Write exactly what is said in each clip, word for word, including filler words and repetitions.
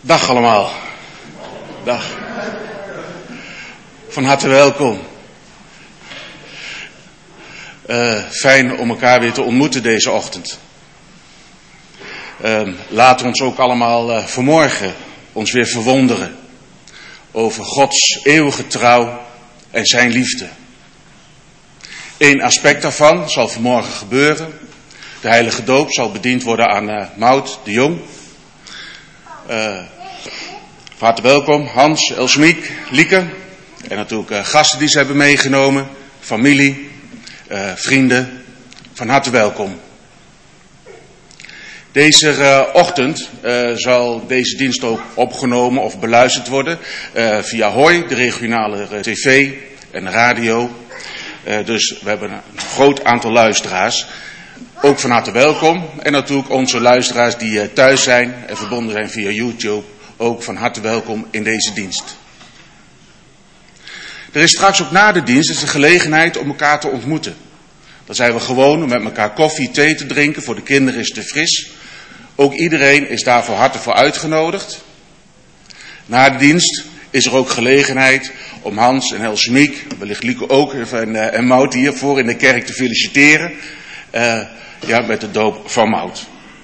Dag allemaal. Dag. Van harte welkom. Uh, fijn om elkaar weer te ontmoeten deze ochtend. Uh, laten we ons ook allemaal uh, vanmorgen ons weer verwonderen over Gods eeuwige trouw en zijn liefde. Eén aspect daarvan zal vanmorgen gebeuren. De heilige doop zal bediend worden aan uh, Maud de Jong. Uh, van harte welkom, Hans, Elsemiek, Lieke. En natuurlijk uh, gasten die ze hebben meegenomen, familie, uh, vrienden. Van harte welkom. Deze uh, ochtend uh, zal deze dienst ook opgenomen of beluisterd worden uh, via Hoi, de regionale uh, tv en radio. Uh, dus we hebben een groot aantal luisteraars. Ook van harte welkom. En natuurlijk onze luisteraars die uh, thuis zijn en verbonden zijn via YouTube. Ook van harte welkom in deze dienst. Er is straks ook na de dienst is de gelegenheid om elkaar te ontmoeten. Dan zijn we gewoon om met elkaar koffie, thee te drinken. Voor de kinderen is het te fris. Ook iedereen is daar van harte voor uitgenodigd. Na de dienst is er ook gelegenheid om Hans en Elsemiek, wellicht Lieke ook en, uh, en Maud hier voor in de kerk te feliciteren. Uh, ja, met de doop van Maud.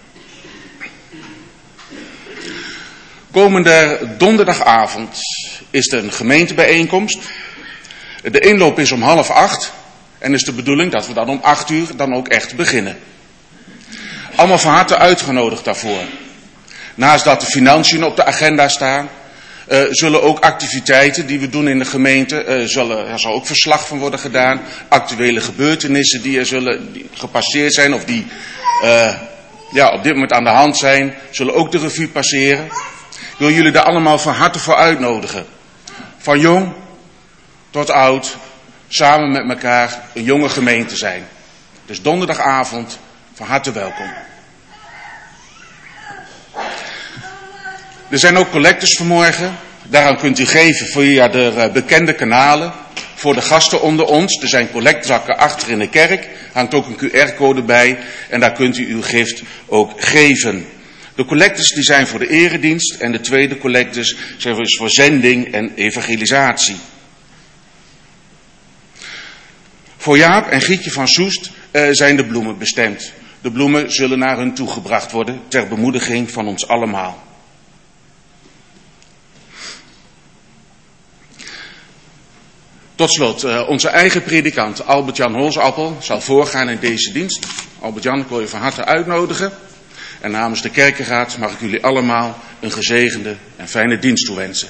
Komende donderdagavond is er een gemeentebijeenkomst. De inloop is om half acht. En is de bedoeling dat we dan om acht uur dan ook echt beginnen. Allemaal van harte uitgenodigd daarvoor. Naast dat de financiën op de agenda staan, uh, zullen ook activiteiten die we doen in de gemeente, uh, zullen, er zal ook verslag van worden gedaan. Actuele gebeurtenissen die er zullen die gepasseerd zijn of die uh, ja, op dit moment aan de hand zijn, zullen ook de revue passeren. Ik wil jullie daar allemaal van harte voor uitnodigen. Van jong tot oud, samen met elkaar een jonge gemeente zijn. Dus donderdagavond van harte welkom. Er zijn ook collectes vanmorgen. Daaraan kunt u geven via de bekende kanalen. Voor de gasten onder ons. Er zijn collectzakken achter in de kerk. Hangt ook een Q R-code bij. En daar kunt u uw gift ook geven. De collectes die zijn voor de eredienst. En de tweede collectes zijn dus voor zending en evangelisatie. Voor Jaap en Gietje van Soest uh, zijn de bloemen bestemd. De bloemen zullen naar hun toegebracht worden ter bemoediging van ons allemaal. Tot slot, uh, onze eigen predikant Albert-Jan Holsappel zal voorgaan in deze dienst. Albert-Jan, ik wil je van harte uitnodigen. En namens de kerkenraad mag ik jullie allemaal een gezegende en fijne dienst toewensen.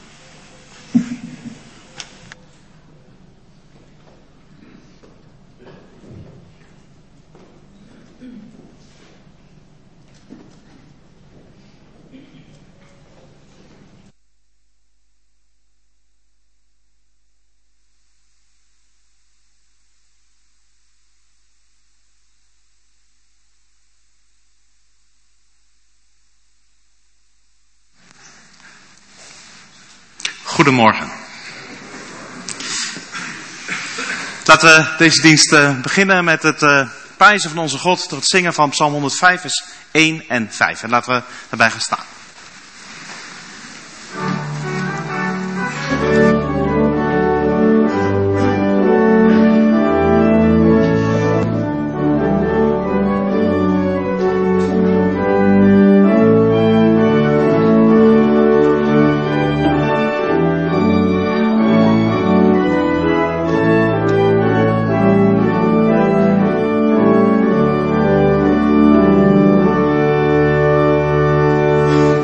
Goedemorgen. Laten we deze dienst uh, beginnen met het uh, prijzen van onze God door het zingen van Psalm honderdvijf, vers één en vijf. En laten we daarbij gaan staan. Thank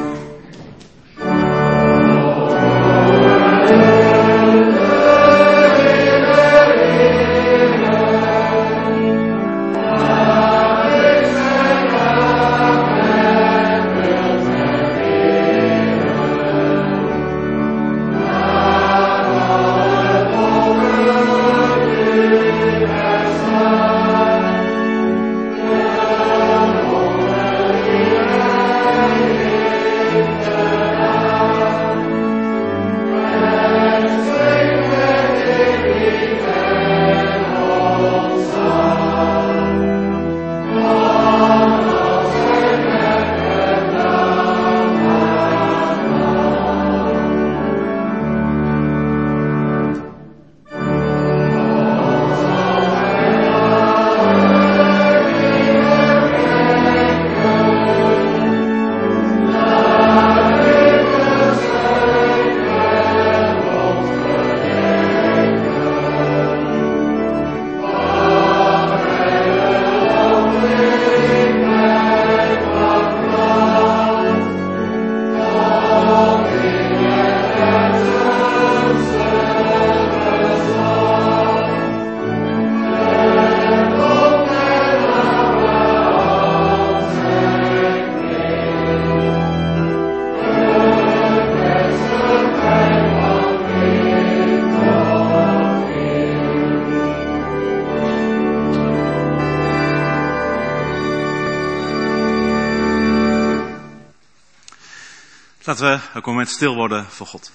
Laten we een moment stil worden voor God.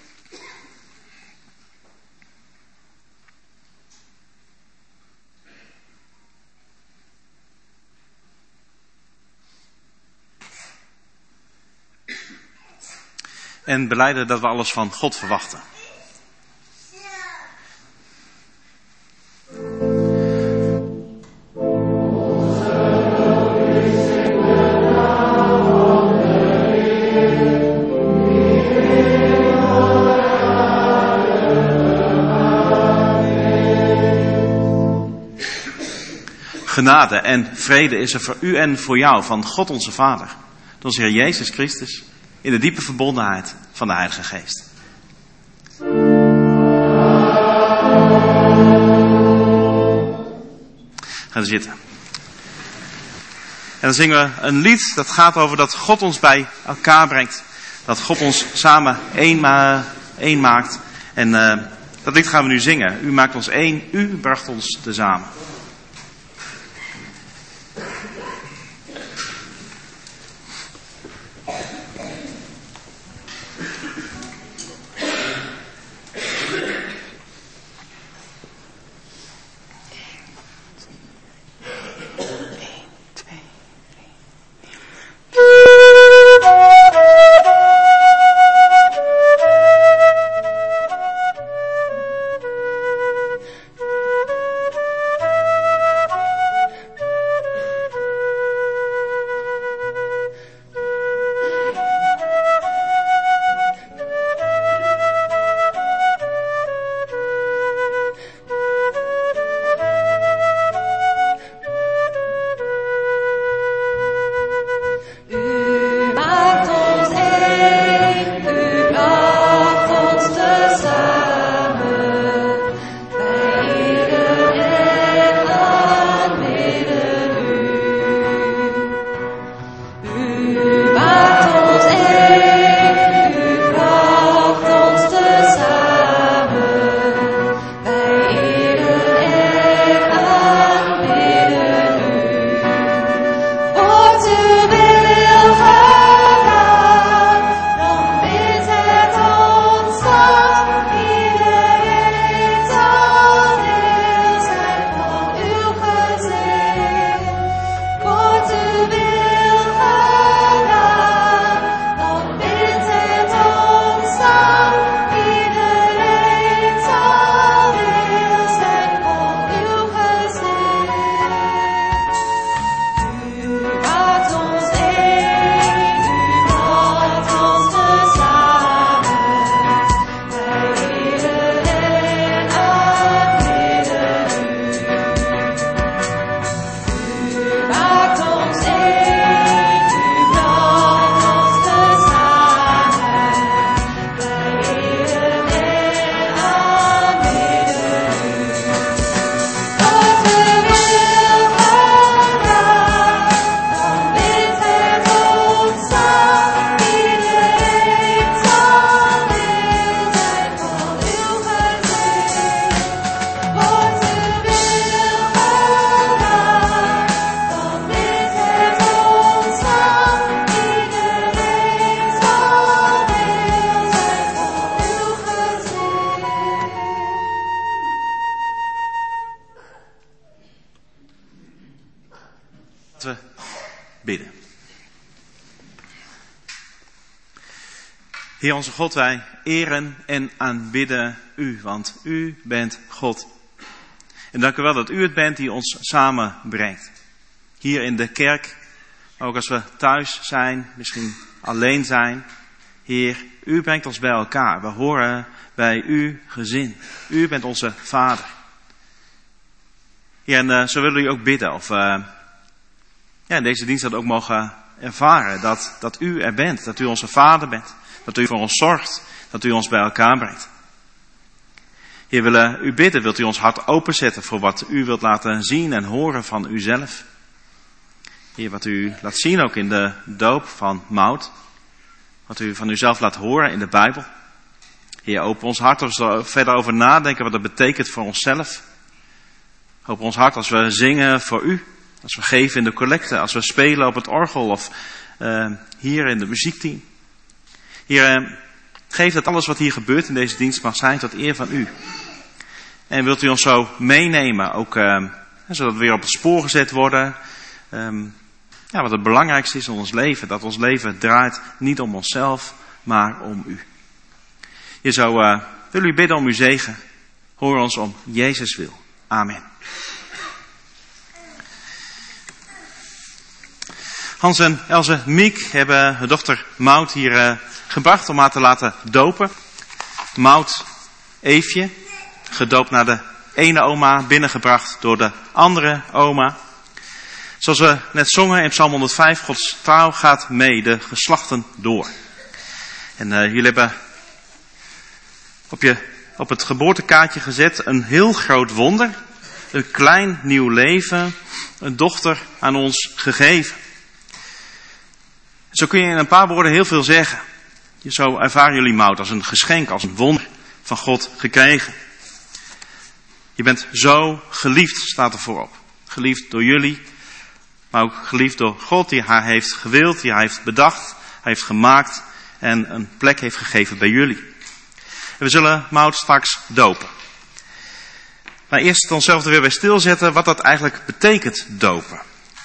En belijden dat we alles van God verwachten. Genade en vrede is er voor u en voor jou van God onze Vader, door onze Heer Jezus Christus, in de diepe verbondenheid van de Heilige Geest. Gaan zitten. En dan zingen we een lied dat gaat over dat God ons bij elkaar brengt. Dat God ons samen één, ma- één maakt. En uh, dat lied gaan we nu zingen. U maakt ons één, u bracht ons tezamen. bidden. Heer onze God, wij eren en aanbidden u, want u bent God. En dank u wel dat u het bent die ons samenbrengt. Hier in de kerk, ook als we thuis zijn, misschien alleen zijn. Heer, u brengt ons bij elkaar. We horen bij uw gezin. U bent onze Vader. Ja, en uh, zo willen we u ook bidden. Of uh, ja, in deze dienst dat ook mogen ervaren. Dat, dat u er bent. Dat u onze Vader bent. Dat u voor ons zorgt. Dat u ons bij elkaar brengt. Heer, we willen u bidden. Wilt u ons hart openzetten voor wat u wilt laten zien en horen van uzelf. Heer, wat u laat zien ook in de doop van Maud. Wat u van uzelf laat horen in de Bijbel. Heer, open ons hart als we er verder over nadenken wat dat betekent voor onszelf. Open ons hart als we zingen voor u. Als we geven in de collecte. Als we spelen op het orgel of uh, hier in de muziekteam. Heer, geef dat alles wat hier gebeurt in deze dienst mag zijn tot eer van u. En wilt u ons zo meenemen, ook uh, zodat we weer op het spoor gezet worden. Um, ja, wat het belangrijkste is in ons leven. Dat ons leven draait niet om onszelf, maar om u. Heer, zo uh, wil u bidden om uw zegen. Hoor ons om Jezus wil. Amen. Hans en Else Miek hebben hun dochter Maud hier uh, gebracht om haar te laten dopen. Maud Eefje, gedoopt naar de ene oma, binnengebracht door de andere oma. Zoals we net zongen in Psalm honderdvijf, Gods trouw gaat mee, de geslachten door. En uh, jullie hebben op, je, op het geboortekaartje gezet een heel groot wonder. Een klein nieuw leven, een dochter aan ons gegeven. Zo kun je in een paar woorden heel veel zeggen. Zo ervaren jullie Maud als een geschenk, als een wonder van God gekregen. Je bent zo geliefd, staat er voorop. Geliefd door jullie, maar ook geliefd door God die haar heeft gewild, die haar heeft bedacht, haar heeft gemaakt en een plek heeft gegeven bij jullie. En we zullen Maud straks dopen. Maar eerst onszelf er weer bij stilzetten wat dat eigenlijk betekent, dopen.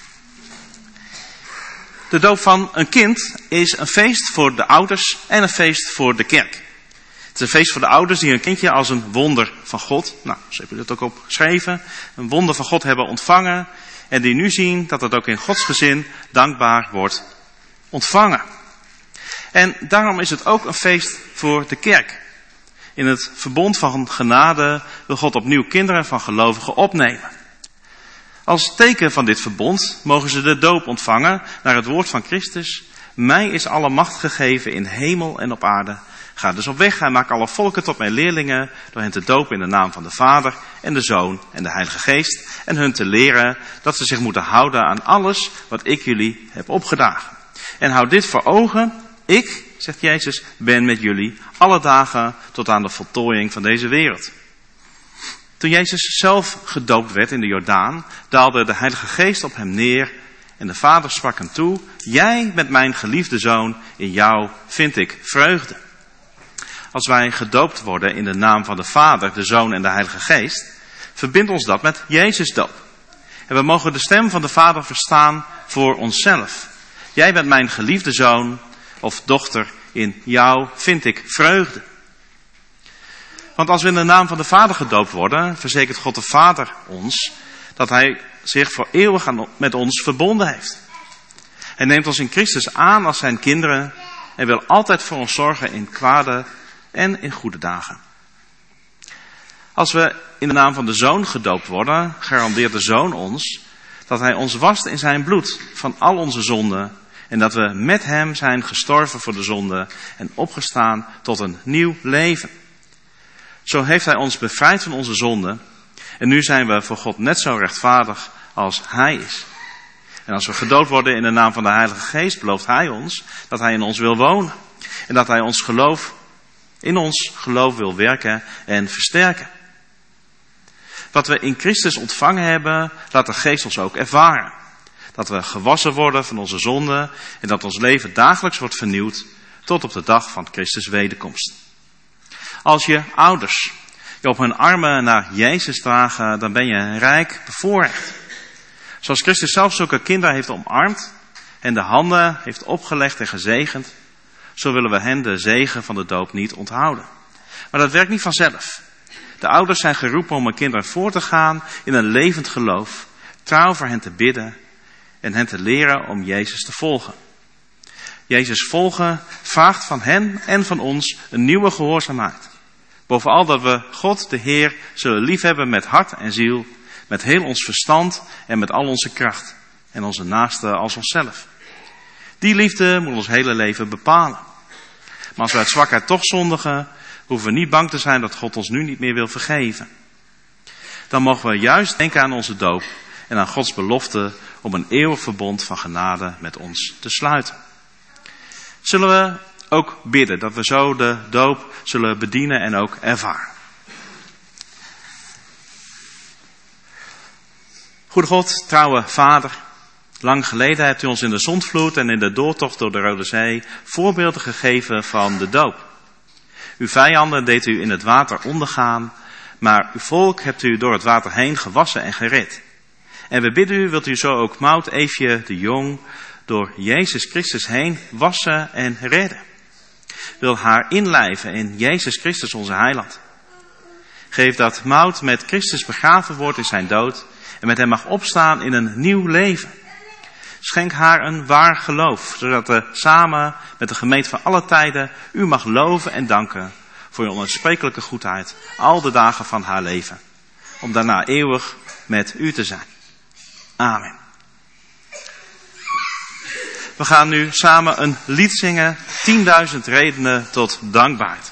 De doop van een kind is een feest voor de ouders en een feest voor de kerk. Het is een feest voor de ouders die hun kindje als een wonder van God, nou, zo heb je dat ook opgeschreven, een wonder van God hebben ontvangen. En die nu zien dat het ook in Gods gezin dankbaar wordt ontvangen. En daarom is het ook een feest voor de kerk. In het verbond van genade wil God opnieuw kinderen van gelovigen opnemen. Als teken van dit verbond mogen ze de doop ontvangen naar het woord van Christus. Mij is alle macht gegeven in hemel en op aarde. Ga dus op weg en maak alle volken tot mijn leerlingen, door hen te dopen in de naam van de Vader en de Zoon en de Heilige Geest. En hun te leren dat ze zich moeten houden aan alles wat ik jullie heb opgedragen. En houd dit voor ogen, ik, zegt Jezus, ben met jullie alle dagen tot aan de voltooiing van deze wereld. Toen Jezus zelf gedoopt werd in de Jordaan, daalde de Heilige Geest op hem neer en de Vader sprak hem toe: jij bent mijn geliefde Zoon, in jou vind ik vreugde. Als wij gedoopt worden in de naam van de Vader, de Zoon en de Heilige Geest, verbindt ons dat met Jezus doop. En we mogen de stem van de Vader verstaan voor onszelf. Jij bent mijn geliefde Zoon of dochter, in jou vind ik vreugde. Want als we in de naam van de Vader gedoopt worden, verzekert God de Vader ons dat hij zich voor eeuwig met ons verbonden heeft. Hij neemt ons in Christus aan als zijn kinderen en wil altijd voor ons zorgen in kwade en in goede dagen. Als we in de naam van de Zoon gedoopt worden, garandeert de Zoon ons dat hij ons wast in zijn bloed van al onze zonden en dat we met hem zijn gestorven voor de zonde en opgestaan tot een nieuw leven. Zo heeft hij ons bevrijd van onze zonden en nu zijn we voor God net zo rechtvaardig als hij is. En als we gedoopt worden in de naam van de Heilige Geest, belooft hij ons dat hij in ons wil wonen en dat hij ons geloof, in ons geloof wil werken en versterken. Wat we in Christus ontvangen hebben, laat de Geest ons ook ervaren. Dat we gewassen worden van onze zonden en dat ons leven dagelijks wordt vernieuwd tot op de dag van Christus wederkomst. Als je ouders je op hun armen naar Jezus dragen, dan ben je rijk bevoorrecht. Zoals Christus zelf zulke kinderen heeft omarmd en de handen heeft opgelegd en gezegend, zo willen we hen de zegen van de doop niet onthouden. Maar dat werkt niet vanzelf. De ouders zijn geroepen om hun kinderen voor te gaan in een levend geloof, trouw voor hen te bidden en hen te leren om Jezus te volgen. Jezus volgen vraagt van hen en van ons een nieuwe gehoorzaamheid. Bovenal dat we God, de Heer, zullen liefhebben met hart en ziel, met heel ons verstand en met al onze kracht. En onze naaste als onszelf. Die liefde moet ons hele leven bepalen. Maar als we uit zwakheid toch zondigen, hoeven we niet bang te zijn dat God ons nu niet meer wil vergeven. Dan mogen we juist denken aan onze doop en aan Gods belofte om een eeuwig verbond van genade met ons te sluiten. Zullen we ook bidden dat we zo de doop zullen bedienen en ook ervaren. Goede God, trouwe Vader, Lang geleden hebt u ons in de zondvloed en in de doortocht door de Rode Zee voorbeelden gegeven van de doop. Uw vijanden deed u in het water ondergaan, maar uw volk hebt u door het water heen gewassen en gered. En we bidden u, wilt u zo ook Maud Eefje de Jong door Jezus Christus heen wassen en redden. Wil haar inlijven in Jezus Christus onze heiland. Geef dat Maud met Christus begraven wordt in zijn dood en met hem mag opstaan in een nieuw leven. Schenk haar een waar geloof, zodat we samen met de gemeente van alle tijden u mag loven en danken voor uw onuitsprekelijke goedheid al de dagen van haar leven. Om daarna eeuwig met u te zijn. Amen. We gaan nu samen een lied zingen, tienduizend redenen tot dankbaarheid.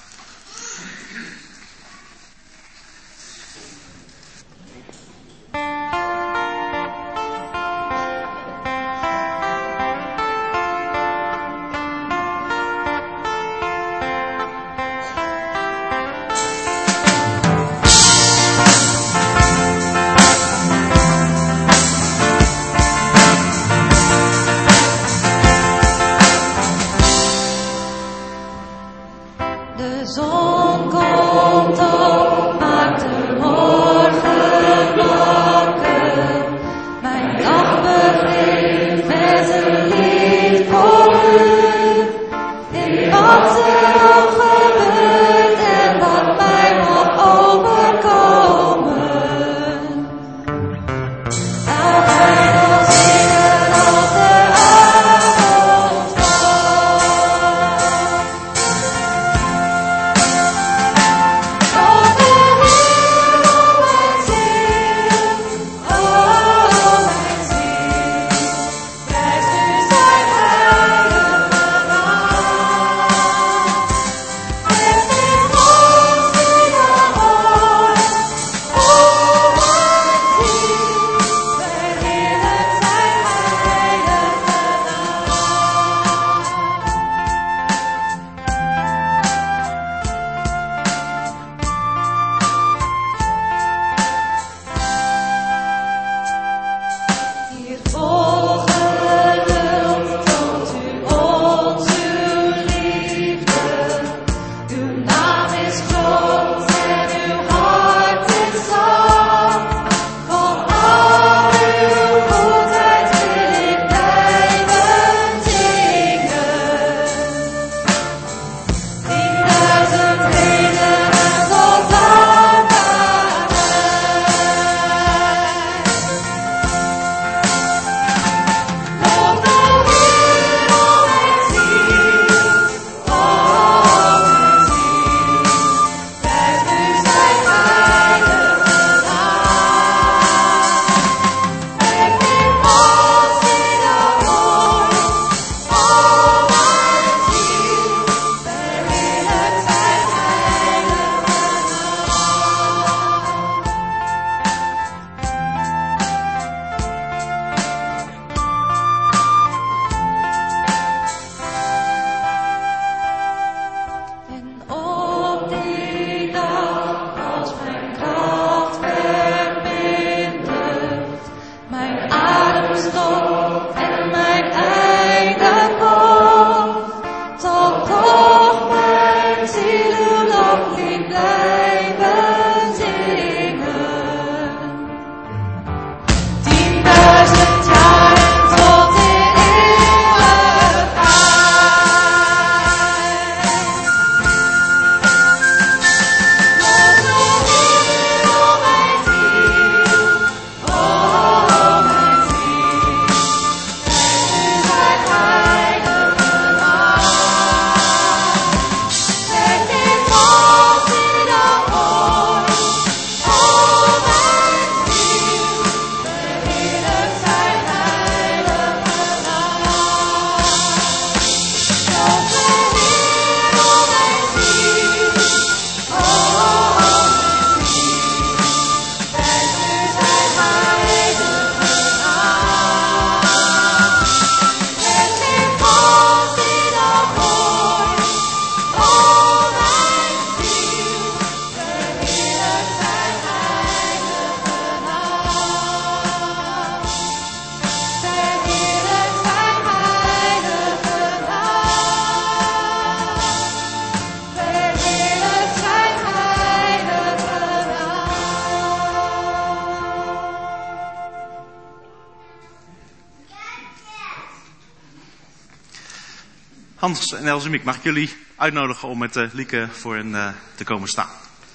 Hans en Elsemiek, mag ik jullie uitnodigen om met uh, Lieke voor een, uh, te komen staan?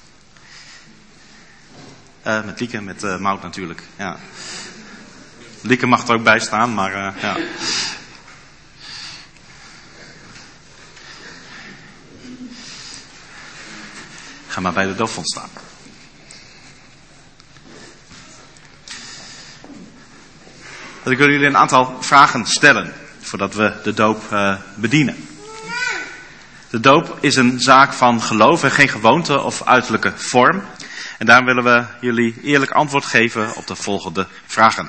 Uh, met Lieke, met uh, Mout natuurlijk. Ja. Lieke mag er ook bij staan, maar uh, ja. Ga maar bij de doopvont staan. Dat ik wil jullie een aantal vragen stellen voordat we de doop uh, bedienen. De doop is een zaak van geloof en geen gewoonte of uiterlijke vorm. En daarom willen we jullie eerlijk antwoord geven op de volgende vragen.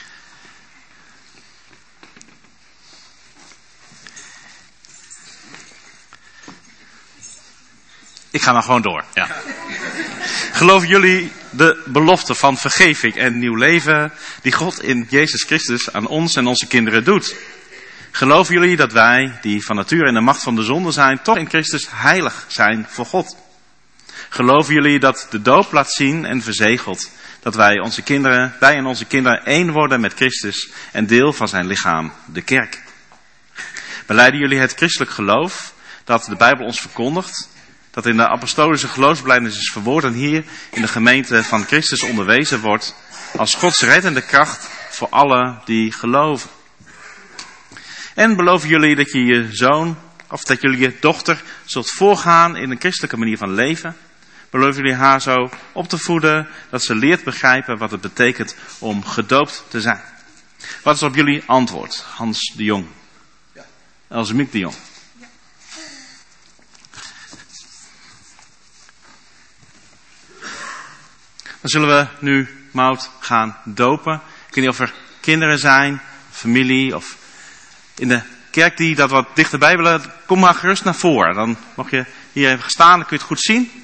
Ik ga maar gewoon door. Ja. Geloven jullie de belofte van vergeving en nieuw leven die God in Jezus Christus aan ons en onze kinderen doet? Geloven jullie dat wij, die van nature in de macht van de zonde zijn, toch in Christus heilig zijn voor God? Geloven jullie dat de doop laat zien en verzegelt dat wij, onze kinderen, wij en onze kinderen één worden met Christus en deel van zijn lichaam, de kerk? Belijden jullie het christelijk geloof dat de Bijbel ons verkondigt, dat in de apostolische geloofsbelijdenis is verwoord en hier in de gemeente van Christus onderwezen wordt als Gods reddende kracht voor allen die geloven? En beloven jullie dat je je zoon of dat jullie je dochter zult voorgaan in een christelijke manier van leven? Beloven jullie haar zo op te voeden dat ze leert begrijpen wat het betekent om gedoopt te zijn? Wat is op jullie antwoord, Hans de Jong? Ja. Elsemiek de Jong. Ja. Dan zullen we nu Mout gaan dopen. Ik weet niet of er kinderen zijn, familie of in de kerk die dat wat dichterbij willen. Kom maar gerust naar voren. Dan mag je hier even staan, dan kun je het goed zien.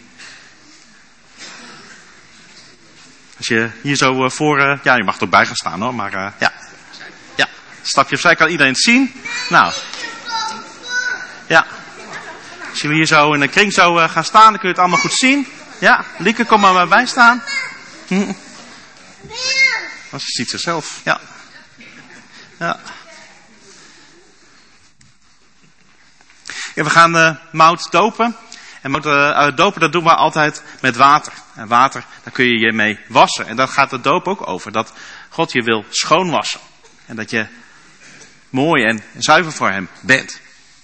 Als je hier zo voor... Uh, ja, je mag er ook bij gaan staan hoor, maar uh, ja. Ja, stapje opzij, kan iedereen het zien. Nou. Ja. Als jullie hier zo in een kring zo uh, gaan staan, dan kun je het allemaal goed zien. Ja, Lieke, kom maar bij staan. Hm. Als je ziet zichzelf, ja. Ja. Ja, we gaan uh, Mout dopen. En Mout uh, dopen, dat doen we altijd met water. En water, daar kun je je mee wassen. En daar gaat de doop ook over. Dat God je wil schoonwassen. En dat je mooi en zuiver voor hem bent.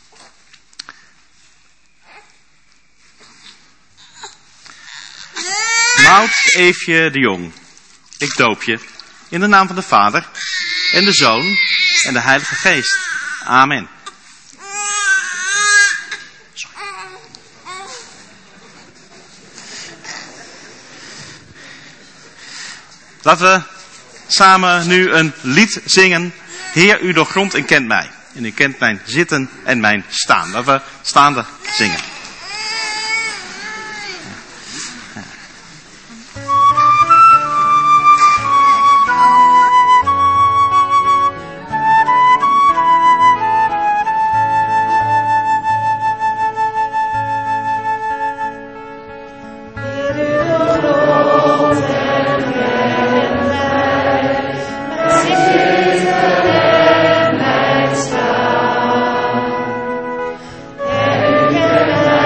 Mout Eefje de Jong, ik doop je in de naam van de Vader en de Zoon en de Heilige Geest. Amen. Laten we samen nu een lied zingen. Heer, u doorgrondt en kent mij. En u kent mijn zitten en mijn staan. Laten we staande zingen. Yeah.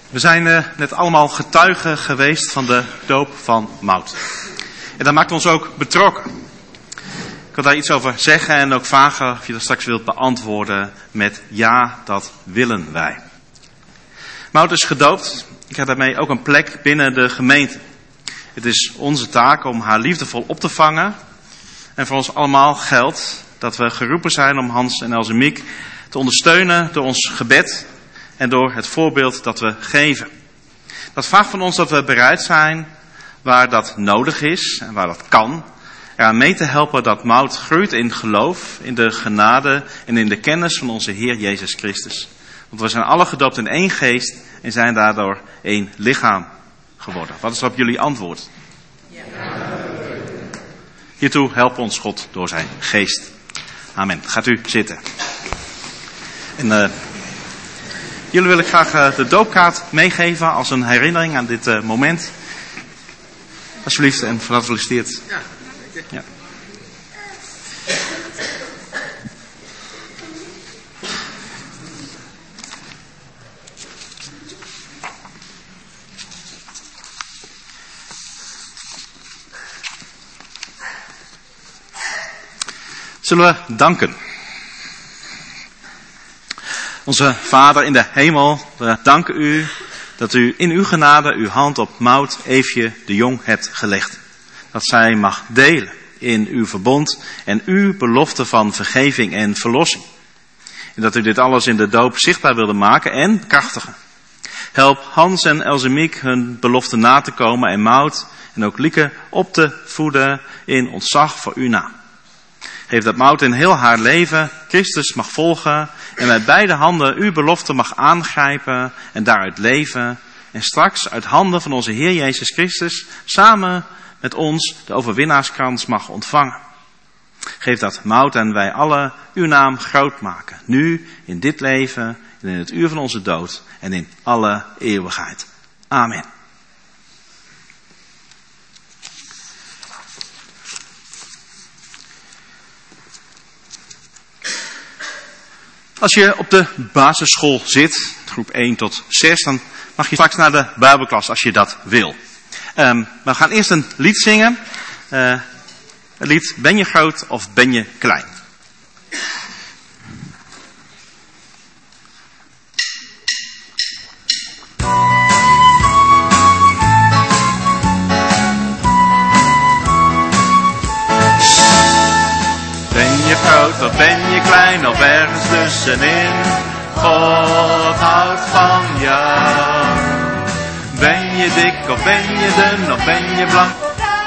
We zijn uh, net allemaal getuigen geweest van de doop van Maud. En dat maakt ons ook betrokken. Ik wil daar iets over zeggen en ook vragen of je dat straks wilt beantwoorden met ja, dat willen wij. Maud is gedoopt. Ik heb daarmee ook een plek binnen de gemeente. Het is onze taak om haar liefdevol op te vangen. En voor ons allemaal geldt dat we geroepen zijn om Hans en Else Miek te ondersteunen door ons gebed en door het voorbeeld dat we geven. Dat vraagt van ons dat we bereid zijn, waar dat nodig is en waar dat kan, eraan mee te helpen dat Maud groeit in geloof, in de genade en in de kennis van onze Heer Jezus Christus. Want we zijn alle gedoopt in één geest en zijn daardoor één lichaam geworden. Wat is op jullie antwoord? Ja. Hiertoe helpt ons God door zijn geest. Amen. Gaat u zitten. En uh, jullie wil ik graag uh, de doopkaart meegeven als een herinnering aan dit uh, moment. Alsjeblieft en gefeliciteerd. Ja. Ja. Zullen we danken. Onze Vader in de hemel, we danken u dat u in uw genade uw hand op Maud Eefje de Jong hebt gelegd. Dat zij mag delen in uw verbond en uw belofte van vergeving en verlossing. En dat u dit alles in de doop zichtbaar wilde maken en bekrachtigen. Help Hans en Else Miek hun belofte na te komen en Maud en ook Lieke op te voeden in ontzag voor uw naam. Geef dat Maud in heel haar leven Christus mag volgen en met beide handen uw belofte mag aangrijpen en daaruit leven. En straks uit handen van onze Heer Jezus Christus samen met ons de overwinnaarskrans mag ontvangen. Geef dat Maud en wij allen uw naam groot maken. Nu, in dit leven en in het uur van onze dood en in alle eeuwigheid. Amen. Als je op de basisschool zit, groep één tot zes, dan mag je straks naar de Bijbelklas als je dat wil. Um, we gaan eerst een lied zingen. Uh, het lied Ben je groot of ben je klein? Ben je groot of ben je klein of ergens tussenin? God houdt van jou. Ben je dik of ben je dun of ben je blank?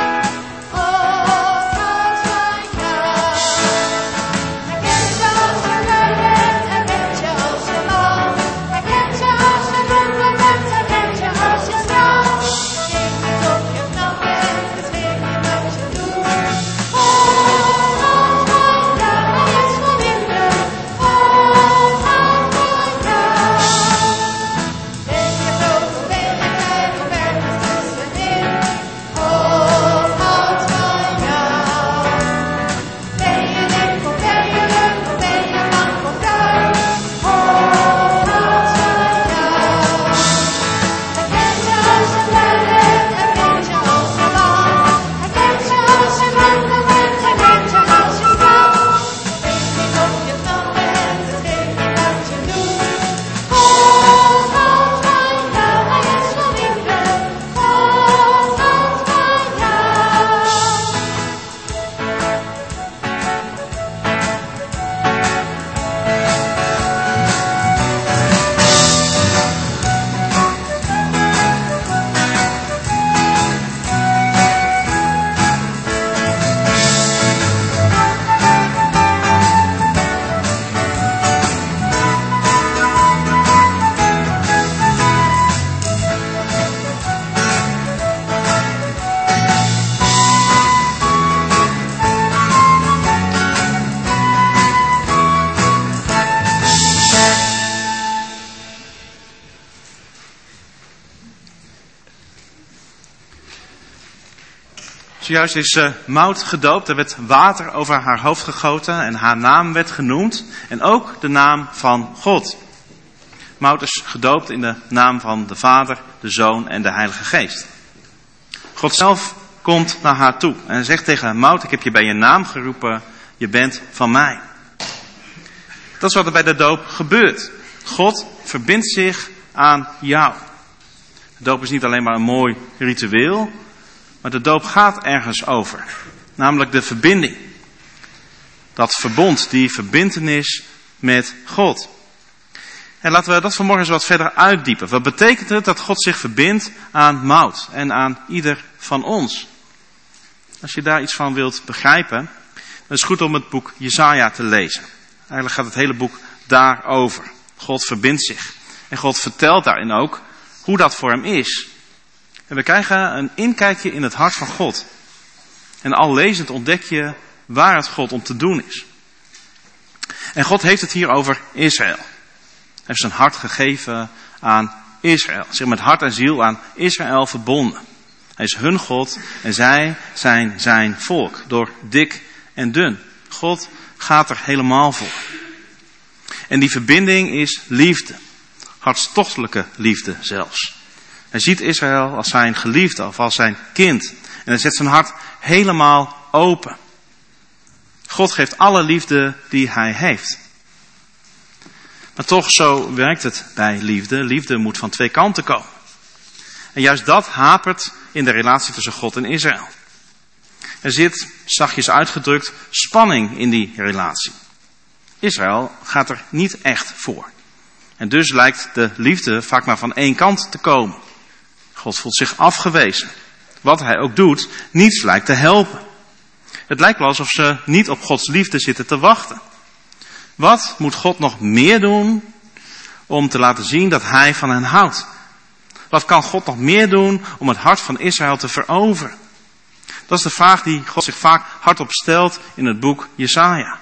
Zojuist is uh, Maud gedoopt. Er werd water over haar hoofd gegoten en haar naam werd genoemd. En ook de naam van God. Maud is gedoopt in de naam van de Vader, de Zoon en de Heilige Geest. God zelf komt naar haar toe en zegt tegen Maud, ik heb je bij je naam geroepen, je bent van mij. Dat is wat er bij de doop gebeurt. God verbindt zich aan jou. De doop is niet alleen maar een mooi ritueel, maar de doop gaat ergens over. Namelijk de verbinding. Dat verbond, die verbintenis met God. En laten we dat vanmorgen eens wat verder uitdiepen. Wat betekent het dat God zich verbindt aan Maud en aan ieder van ons? Als je daar iets van wilt begrijpen, dan is het goed om het boek Jesaja te lezen. Eigenlijk gaat het hele boek daarover. God verbindt zich. En God vertelt daarin ook hoe dat voor hem is. En we krijgen een inkijkje in het hart van God. En al lezend ontdek je waar het God om te doen is. En God heeft het hier over Israël. Hij heeft zijn hart gegeven aan Israël. Zich met hart en ziel aan Israël verbonden. Hij is hun God en zij zijn zijn volk. Door dik en dun. God gaat er helemaal voor. En die verbinding is liefde. Hartstochtelijke liefde zelfs. Hij ziet Israël als zijn geliefde of als zijn kind. En hij zet zijn hart helemaal open. God geeft alle liefde die hij heeft. Maar toch, zo werkt het bij liefde. Liefde moet van twee kanten komen. En juist dat hapert in de relatie tussen God en Israël. Er zit, zachtjes uitgedrukt, spanning in die relatie. Israël gaat er niet echt voor. En dus lijkt de liefde vaak maar van één kant te komen. God voelt zich afgewezen. Wat hij ook doet, niets lijkt te helpen. Het lijkt wel alsof ze niet op Gods liefde zitten te wachten. Wat moet God nog meer doen om te laten zien dat hij van hen houdt? Wat kan God nog meer doen om het hart van Israël te veroveren? Dat is de vraag die God zich vaak hardop stelt in het boek Jesaja.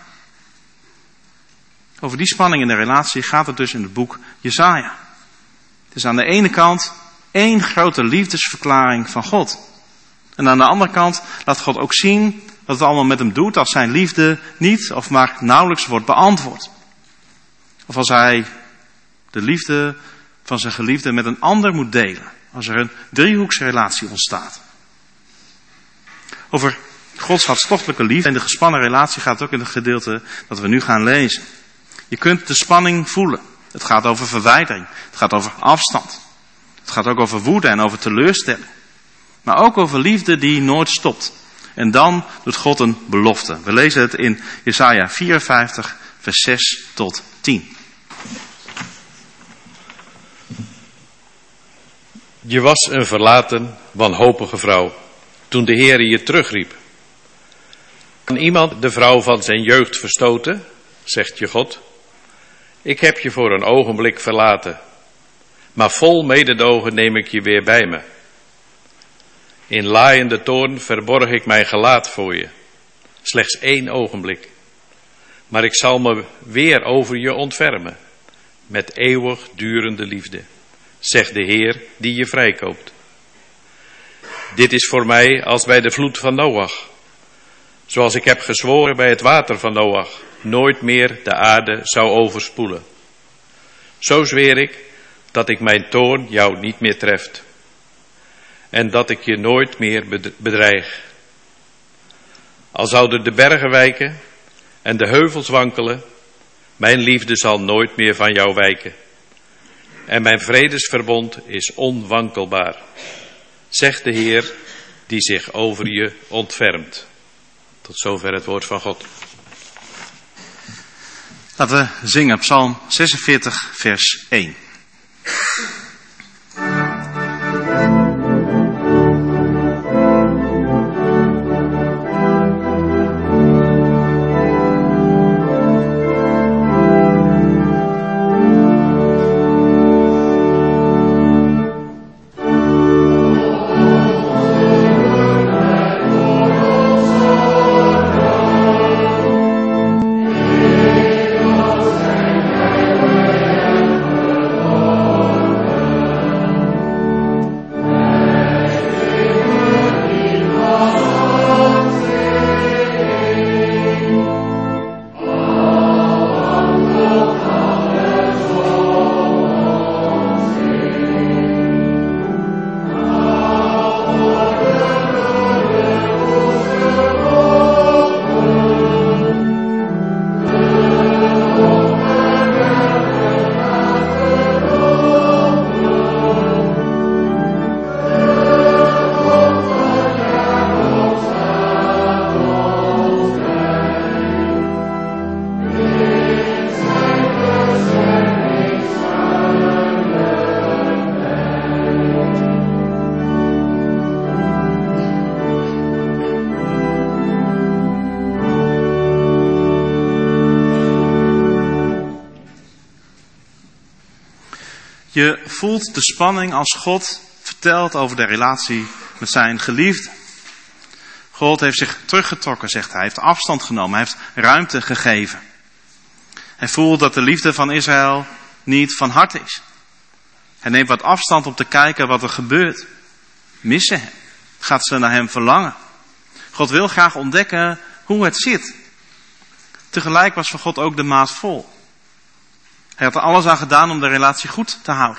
Over die spanning in de relatie gaat het dus in het boek Jesaja. Het is aan de ene kant één grote liefdesverklaring van God. En aan de andere kant laat God ook zien wat het allemaal met hem doet als zijn liefde niet of maar nauwelijks wordt beantwoord. Of als hij de liefde van zijn geliefde met een ander moet delen. Als er een driehoeksrelatie ontstaat. Over Gods hartstochtelijke liefde en de gespannen relatie gaat het ook in het gedeelte dat we nu gaan lezen. Je kunt de spanning voelen. Het gaat over verwijdering. Het gaat over afstand. Het gaat ook over woede en over teleurstelling. Maar ook over liefde die nooit stopt. En dan doet God een belofte. We lezen het in Jesaja vierenvijftig, vers zes tot tien. Je was een verlaten, wanhopige vrouw, toen de Heere je terugriep. Kan iemand de vrouw van zijn jeugd verstoten, zegt je God? Ik heb je voor een ogenblik verlaten, maar vol mededogen neem ik je weer bij me. In laaiende toorn verborg ik mijn gelaat voor je, slechts één ogenblik. Maar ik zal me weer over je ontfermen, met eeuwig durende liefde, zegt de Heer die je vrijkoopt. Dit is voor mij als bij de vloed van Noach, zoals ik heb gezworen bij het water van Noach, nooit meer de aarde zou overspoelen. Zo zweer ik dat ik mijn toorn jou niet meer treft en dat ik je nooit meer bedreig. Al zouden de bergen wijken en de heuvels wankelen, mijn liefde zal nooit meer van jou wijken. En mijn vredesverbond is onwankelbaar, zegt de Heer die zich over je ontfermt. Tot zover het woord van God. Laten we zingen Psalm zesenveertig, vers één. Je voelt de spanning als God vertelt over de relatie met zijn geliefde. God heeft zich teruggetrokken, zegt hij. Hij heeft afstand genomen. Hij heeft ruimte gegeven. Hij voelt dat de liefde van Israël niet van harte is. Hij neemt wat afstand om te kijken wat er gebeurt. Missen hem. Gaat ze naar hem verlangen. God wil graag ontdekken hoe het zit. Tegelijk was voor God ook de maat vol. Hij had er alles aan gedaan om de relatie goed te houden.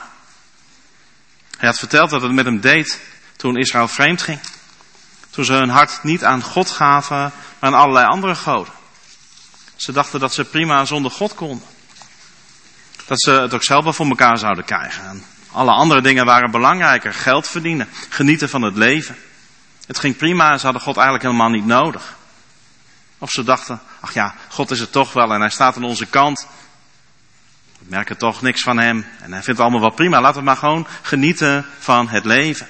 Hij had verteld dat het met hem deed toen Israël vreemd ging. Toen ze hun hart niet aan God gaven, maar aan allerlei andere goden. Ze dachten dat ze prima zonder God konden. Dat ze het ook zelf wel voor elkaar zouden krijgen. En alle andere dingen waren belangrijker. Geld verdienen, genieten van het leven. Het ging prima, ze hadden God eigenlijk helemaal niet nodig. Of ze dachten, ach ja, God is er toch wel en hij staat aan onze kant. We merken toch niks van hem en hij vindt het allemaal wel prima. Laten we maar gewoon genieten van het leven.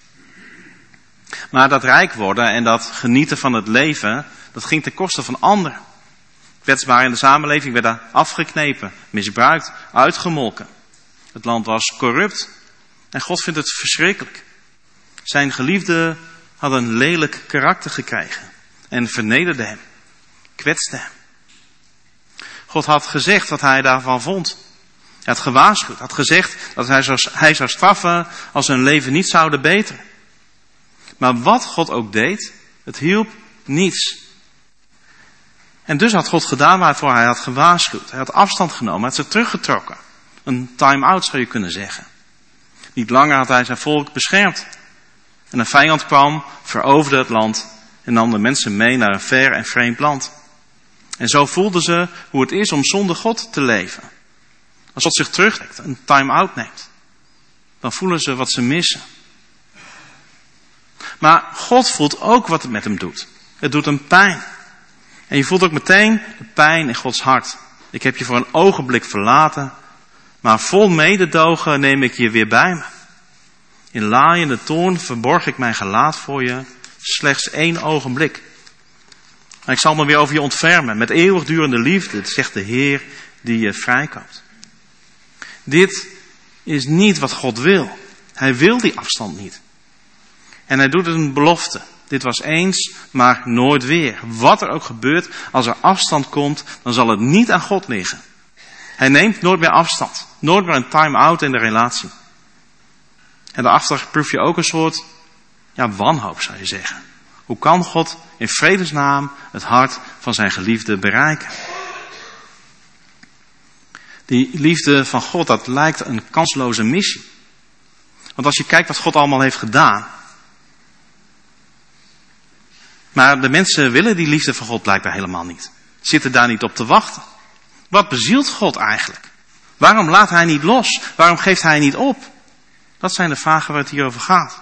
Maar dat rijk worden en dat genieten van het leven, dat ging ten koste van anderen. Kwetsbaar in de samenleving werden afgeknepen, misbruikt, uitgemolken. Het land was corrupt en God vindt het verschrikkelijk. Zijn geliefden hadden een lelijk karakter gekregen en vernederde hem, kwetste hem. God had gezegd wat hij daarvan vond. Hij had gewaarschuwd, had gezegd dat hij zou, hij zou straffen als hun leven niet zouden beteren. Maar wat God ook deed, het hielp niets. En dus had God gedaan waarvoor hij had gewaarschuwd. Hij had afstand genomen, hij had zich teruggetrokken. Een time-out zou je kunnen zeggen. Niet langer had hij zijn volk beschermd. En een vijand kwam, veroverde het land en nam de mensen mee naar een ver en vreemd land. En zo voelden ze hoe het is om zonder God te leven. Als God zich terugtrekt, een time-out neemt, dan voelen ze wat ze missen. Maar God voelt ook wat het met hem doet. Het doet hem pijn. En je voelt ook meteen de pijn in Gods hart. Ik heb je voor een ogenblik verlaten, maar vol mededogen neem ik je weer bij me. In laaiende toorn verborg ik mijn gelaat voor je, slechts één ogenblik. En ik zal me weer over je ontfermen, met eeuwigdurende liefde, zegt de Heer die je vrijkoopt. Dit is niet wat God wil. Hij wil die afstand niet. En hij doet het een belofte. Dit was eens, maar nooit weer. Wat er ook gebeurt, als er afstand komt, dan zal het niet aan God liggen. Hij neemt nooit meer afstand. Nooit meer een time-out in de relatie. En daarachter proef je ook een soort, ja, wanhoop zou je zeggen. Hoe kan God in vredesnaam het hart van zijn geliefde bereiken? Die liefde van God, dat lijkt een kansloze missie. Want als je kijkt wat God allemaal heeft gedaan. Maar de mensen willen die liefde van God blijkbaar helemaal niet. Zitten daar niet op te wachten. Wat bezielt God eigenlijk? Waarom laat hij niet los? Waarom geeft hij niet op? Dat zijn de vragen waar het hier over gaat.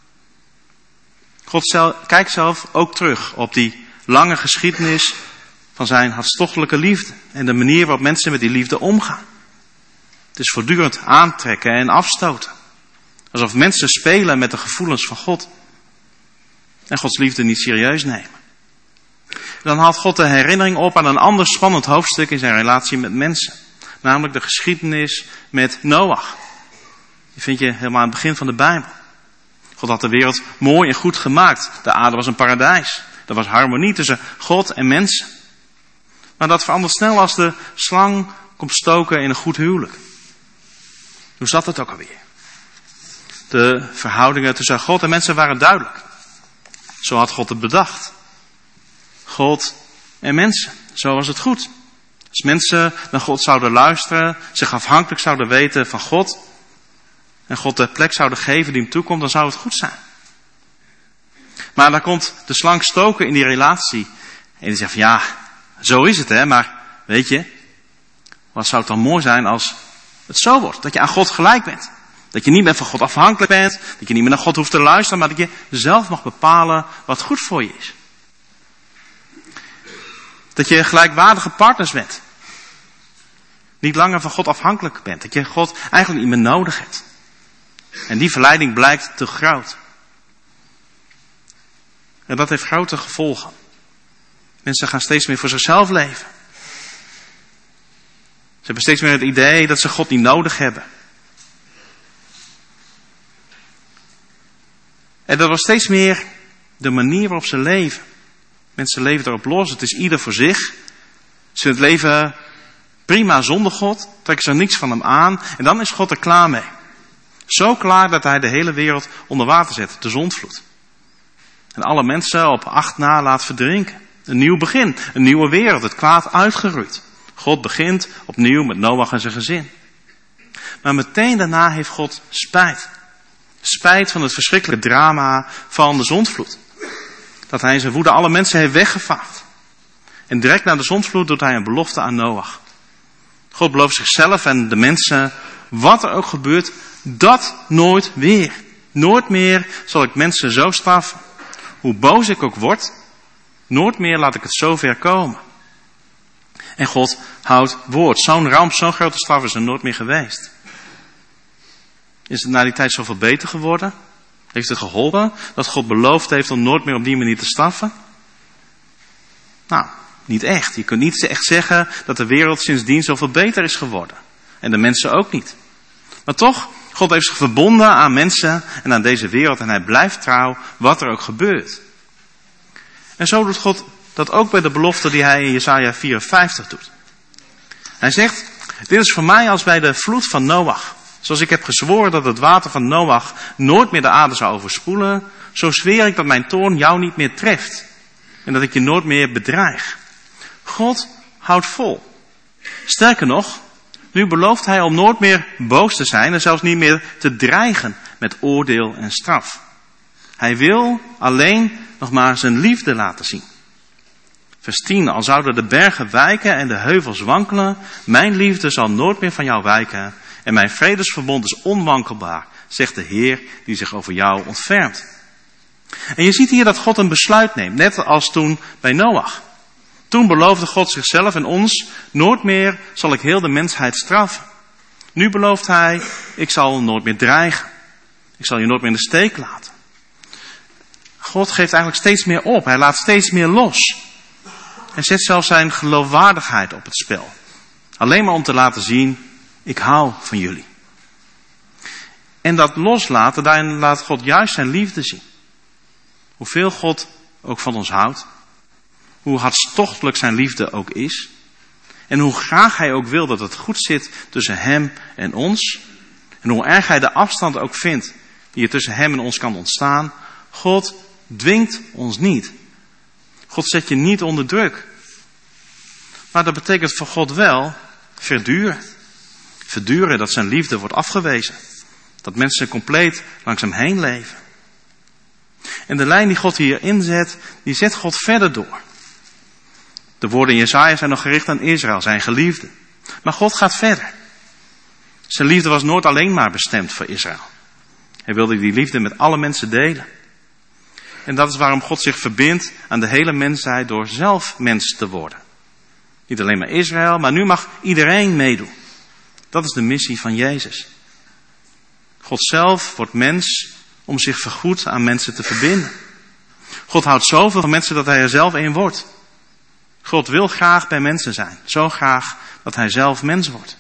God zelf, kijkt zelf ook terug op die lange geschiedenis van zijn hartstochtelijke liefde. En de manier waarop mensen met die liefde omgaan. Het is voortdurend aantrekken en afstoten. Alsof mensen spelen met de gevoelens van God. En Gods liefde niet serieus nemen. Dan haalt God de herinnering op aan een ander spannend hoofdstuk in zijn relatie met mensen. Namelijk de geschiedenis met Noach. Die vind je helemaal aan het begin van de Bijbel. God had de wereld mooi en goed gemaakt. De aarde was een paradijs. Er was harmonie tussen God en mensen. Maar dat verandert snel als de slang komt stoken in een goed huwelijk. Hoe zat het ook alweer? De verhoudingen tussen God en mensen waren duidelijk. Zo had God het bedacht. God en mensen. Zo was het goed. Als mensen naar God zouden luisteren, zich afhankelijk zouden weten van God, en God de plek zouden geven die hem toekomt, dan zou het goed zijn. Maar dan komt de slang stoken in die relatie. En die zegt van ja, zo is het hè, maar weet je, wat zou het dan mooi zijn als het zo wordt. Dat je aan God gelijk bent. Dat je niet meer van God afhankelijk bent. Dat je niet meer naar God hoeft te luisteren, maar dat je zelf mag bepalen wat goed voor je is. Dat je gelijkwaardige partners bent. Niet langer van God afhankelijk bent. Dat je God eigenlijk niet meer nodig hebt. En die verleiding blijkt te groot. En dat heeft grote gevolgen. Mensen gaan steeds meer voor zichzelf leven. Ze hebben steeds meer het idee dat ze God niet nodig hebben. En dat was steeds meer de manier waarop ze leven. Mensen leven erop los, het is ieder voor zich. Ze het leven prima zonder God, trekken ze er niks van hem aan en dan is God er klaar mee. Zo klaar dat hij de hele wereld onder water zet, de zondvloed. En alle mensen op acht na laat verdrinken. Een nieuw begin, een nieuwe wereld, het kwaad uitgeroeid. God begint opnieuw met Noach en zijn gezin. Maar meteen daarna heeft God spijt. Spijt van het verschrikkelijke drama van de zondvloed. Dat hij in zijn woede alle mensen heeft weggevaagd. En direct na de zondvloed doet hij een belofte aan Noach. God belooft zichzelf en de mensen, wat er ook gebeurt, dat nooit weer. Nooit meer zal ik mensen zo straffen. Hoe boos ik ook word, nooit meer laat ik het zo ver komen. En God houdt woord. Zo'n ramp, zo'n grote straf is er nooit meer geweest. Is het na die tijd zoveel beter geworden? Heeft het geholpen dat God beloofd heeft om nooit meer op die manier te straffen? Nou, niet echt. Je kunt niet echt zeggen dat de wereld sindsdien zoveel beter is geworden. En de mensen ook niet. Maar toch, God heeft zich verbonden aan mensen en aan deze wereld en hij blijft trouw wat er ook gebeurt. En zo doet God dat ook bij de belofte die hij in Jesaja vierenvijftig doet. Hij zegt, dit is voor mij als bij de vloed van Noach. Zoals ik heb gezworen dat het water van Noach nooit meer de aarde zou overspoelen, zo zweer ik dat mijn toorn jou niet meer treft. En dat ik je nooit meer bedreig. God houdt vol. Sterker nog, nu belooft hij om nooit meer boos te zijn en zelfs niet meer te dreigen met oordeel en straf. Hij wil alleen nog maar zijn liefde laten zien. Vers tien, al zouden de bergen wijken en de heuvels wankelen, mijn liefde zal nooit meer van jou wijken en mijn vredesverbond is onwankelbaar, zegt de Heer die zich over jou ontfermt. En je ziet hier dat God een besluit neemt, net als toen bij Noach. Toen beloofde God zichzelf en ons, nooit meer zal ik heel de mensheid straffen. Nu belooft hij, ik zal nooit meer dreigen. Ik zal je nooit meer in de steek laten. God geeft eigenlijk steeds meer op. Hij laat steeds meer los. Hij zet zelfs zijn geloofwaardigheid op het spel. Alleen maar om te laten zien, ik hou van jullie. En dat loslaten, daarin laat God juist zijn liefde zien. Hoeveel God ook van ons houdt. Hoe hartstochtelijk zijn liefde ook is. En hoe graag hij ook wil dat het goed zit tussen hem en ons. En hoe erg hij de afstand ook vindt die er tussen hem en ons kan ontstaan. God dwingt ons niet. God zet je niet onder druk. Maar dat betekent voor God wel verduren. Verduren dat zijn liefde wordt afgewezen. Dat mensen compleet langs hem heen leven. En de lijn die God hier inzet, die zet God verder door. De woorden in Jesaja zijn nog gericht aan Israël, zijn geliefde. Maar God gaat verder. Zijn liefde was nooit alleen maar bestemd voor Israël. Hij wilde die liefde met alle mensen delen. En dat is waarom God zich verbindt aan de hele mensheid door zelf mens te worden. Niet alleen maar Israël, maar nu mag iedereen meedoen. Dat is de missie van Jezus. God zelf wordt mens om zich vergoed aan mensen te verbinden. God houdt zoveel van mensen dat hij er zelf een wordt. God wil graag bij mensen zijn. Zo graag dat hij zelf mens wordt.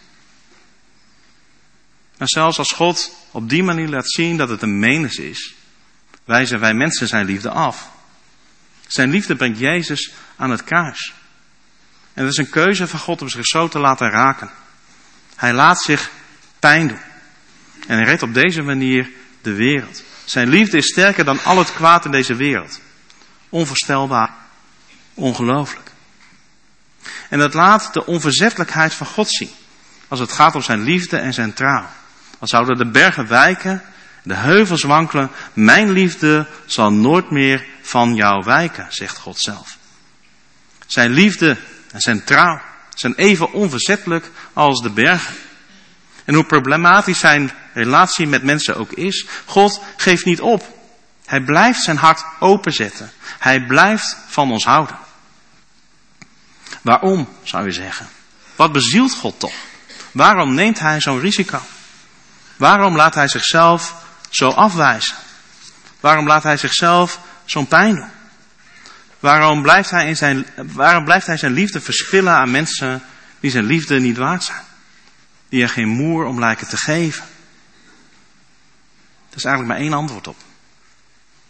Maar zelfs als God op die manier laat zien dat het een menens is, wijzen wij mensen zijn liefde af. Zijn liefde brengt Jezus aan het kruis. En het is een keuze van God om zich zo te laten raken. Hij laat zich pijn doen. En hij redt op deze manier de wereld. Zijn liefde is sterker dan al het kwaad in deze wereld. Onvoorstelbaar. Ongelooflijk. En dat laat de onverzettelijkheid van God zien. Als het gaat om zijn liefde en zijn trouw. Al zouden de bergen wijken, de heuvels wankelen. Mijn liefde zal nooit meer van jou wijken, zegt God zelf. Zijn liefde en zijn trouw zijn even onverzettelijk als de bergen. En hoe problematisch zijn relatie met mensen ook is, God geeft niet op. Hij blijft zijn hart openzetten. Hij blijft van ons houden. Waarom, zou je zeggen? Wat bezielt God toch? Waarom neemt hij zo'n risico? Waarom laat hij zichzelf zo afwijzen? Waarom laat hij zichzelf zo'n pijn doen? Waarom blijft hij, in zijn, waarom blijft hij zijn liefde verspillen aan mensen die zijn liefde niet waard zijn? Die er geen moer om lijken te geven? Er is eigenlijk maar één antwoord op.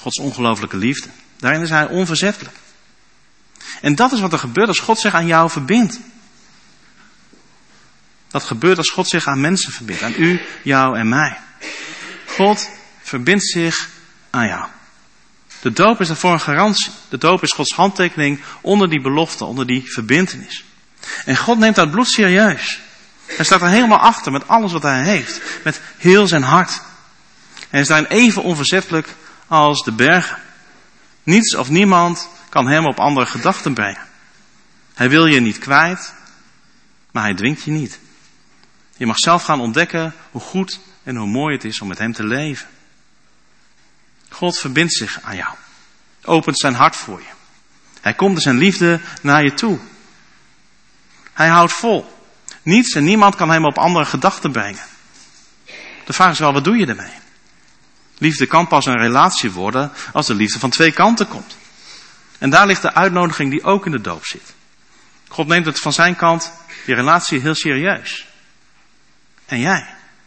Gods ongelooflijke liefde. Daarin is hij onverzettelijk. En dat is wat er gebeurt als God zich aan jou verbindt. Dat gebeurt als God zich aan mensen verbindt. Aan u, jou en mij. God verbindt zich aan jou. De doop is daarvoor een garantie. De doop is Gods handtekening onder die belofte, onder die verbintenis. En God neemt dat bloed serieus. Hij staat er helemaal achter met alles wat hij heeft. Met heel zijn hart. Hij is daarin even onverzettelijk als de bergen. Niets of niemand kan hem op andere gedachten brengen. Hij wil je niet kwijt, maar hij dwingt je niet. Je mag zelf gaan ontdekken hoe goed en hoe mooi het is om met hem te leven. God verbindt zich aan jou. Opent zijn hart voor je. Hij komt in zijn liefde naar je toe. Hij houdt vol. Niets en niemand kan hem op andere gedachten brengen. De vraag is wel, wat doe je ermee? Liefde kan pas een relatie worden als de liefde van twee kanten komt. En daar ligt de uitnodiging die ook in de doop zit. God neemt het van zijn kant, die relatie, heel serieus. En jij?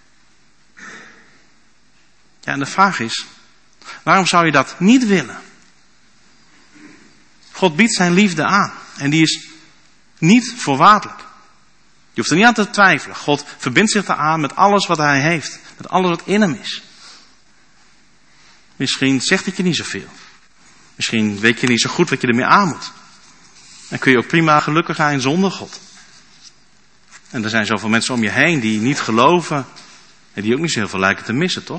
Ja, en de vraag is, waarom zou je dat niet willen? God biedt zijn liefde aan. En die is niet voorwaardelijk. Je hoeft er niet aan te twijfelen. God verbindt zich eraan met alles wat hij heeft. Met alles wat in hem is. Misschien zegt het je niet zoveel. Misschien weet je niet zo goed wat je ermee aan moet. Dan kun je ook prima gelukkig zijn zonder God. En er zijn zoveel mensen om je heen die niet geloven. En die ook niet zo heel veel lijken te missen, toch?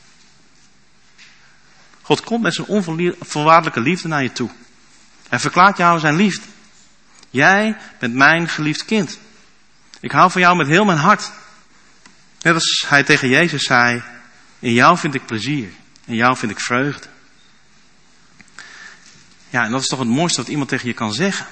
God komt met zijn onvoorwaardelijke liefde naar je toe. Hij verklaart jou zijn liefde. Jij bent mijn geliefd kind. Ik hou van jou met heel mijn hart. Net als hij tegen Jezus zei, in jou vind ik plezier. In jou vind ik vreugde. Ja, en dat is toch het mooiste wat iemand tegen je kan zeggen.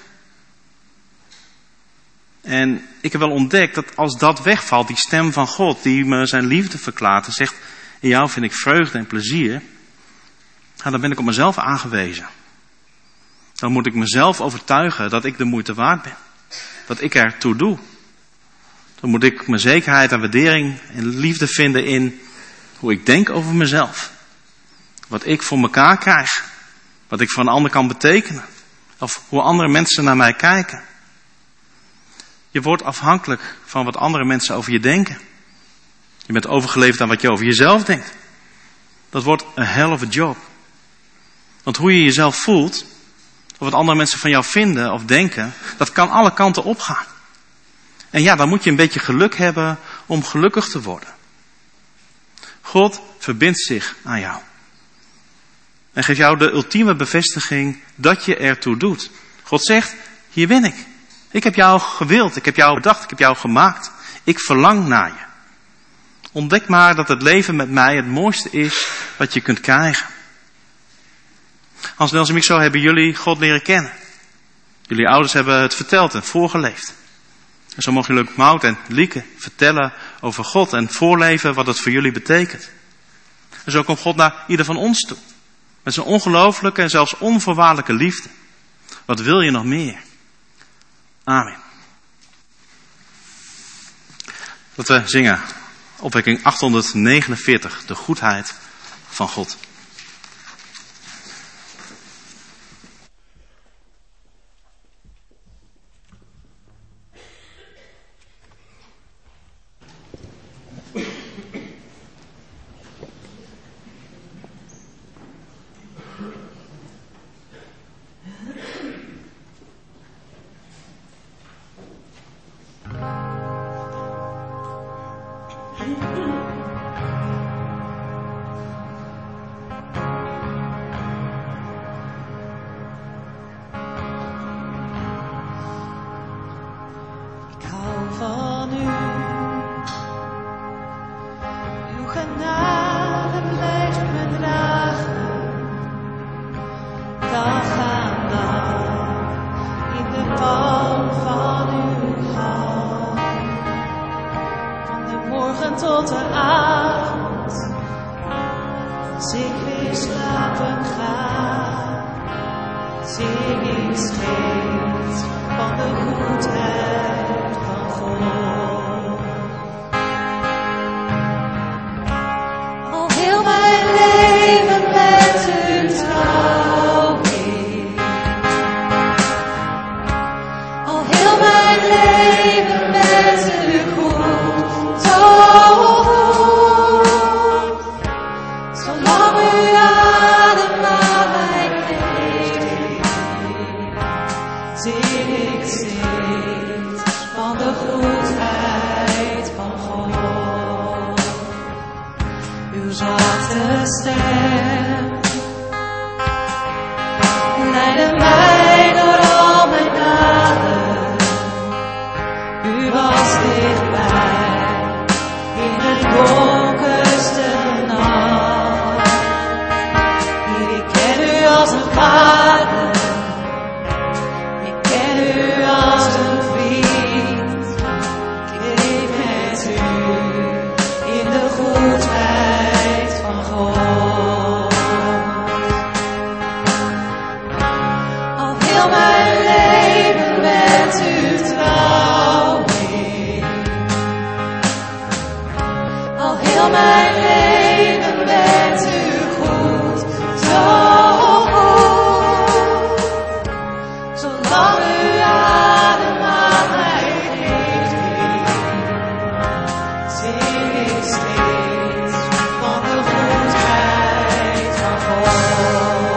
En ik heb wel ontdekt dat als dat wegvalt, die stem van God die me zijn liefde verklaart en zegt, in jou vind ik vreugde en plezier, nou, dan ben ik op mezelf aangewezen. Dan moet ik mezelf overtuigen dat ik de moeite waard ben. Dat ik ertoe doe. Dan moet ik mijn zekerheid en waardering en liefde vinden in hoe ik denk over mezelf. Wat ik voor elkaar krijg. Wat ik voor een ander kan betekenen. Of hoe andere mensen naar mij kijken. Je wordt afhankelijk van wat andere mensen over je denken. Je bent overgeleverd aan wat je over jezelf denkt. Dat wordt een hell of a job. Want hoe je jezelf voelt, of wat andere mensen van jou vinden of denken, dat kan alle kanten opgaan. En ja, dan moet je een beetje geluk hebben om gelukkig te worden. God verbindt zich aan jou. En geeft jou de ultieme bevestiging dat je ertoe doet. God zegt, hier ben ik. Ik heb jou gewild, ik heb jou bedacht, ik heb jou gemaakt. Ik verlang naar je. Ontdek maar dat het leven met mij het mooiste is wat je kunt krijgen. Hans Nels en ik, zo hebben jullie God leren kennen. Jullie ouders hebben het verteld en voorgeleefd. En zo mogen jullie ook Maud en Lieke vertellen over God en voorleven wat het voor jullie betekent. En zo komt God naar ieder van ons toe. Met zijn ongelooflijke en zelfs onvoorwaardelijke liefde. Wat wil je nog meer? Amen. Dat we zingen. Opwekking achthonderdnegenenveertig. De goedheid van God. Tot de avond, als ik weer slapen ga, zing ik steeds van de goedheid van God. Al heel mijn leven met u uw zachte stem. Leidde mij door al mijn dagen, u was dichtbij in het donkerste nacht. Hier, ik ken u als een vader, ik ken u als een vriend. Ik leef met u in de goedheid van God. Al heel mijn leven bent u trouw in. Al heel mijn leven bent u goed, zo goed. Zolang u adem aan mij geeft, zing ik steeds van de goedheid van God.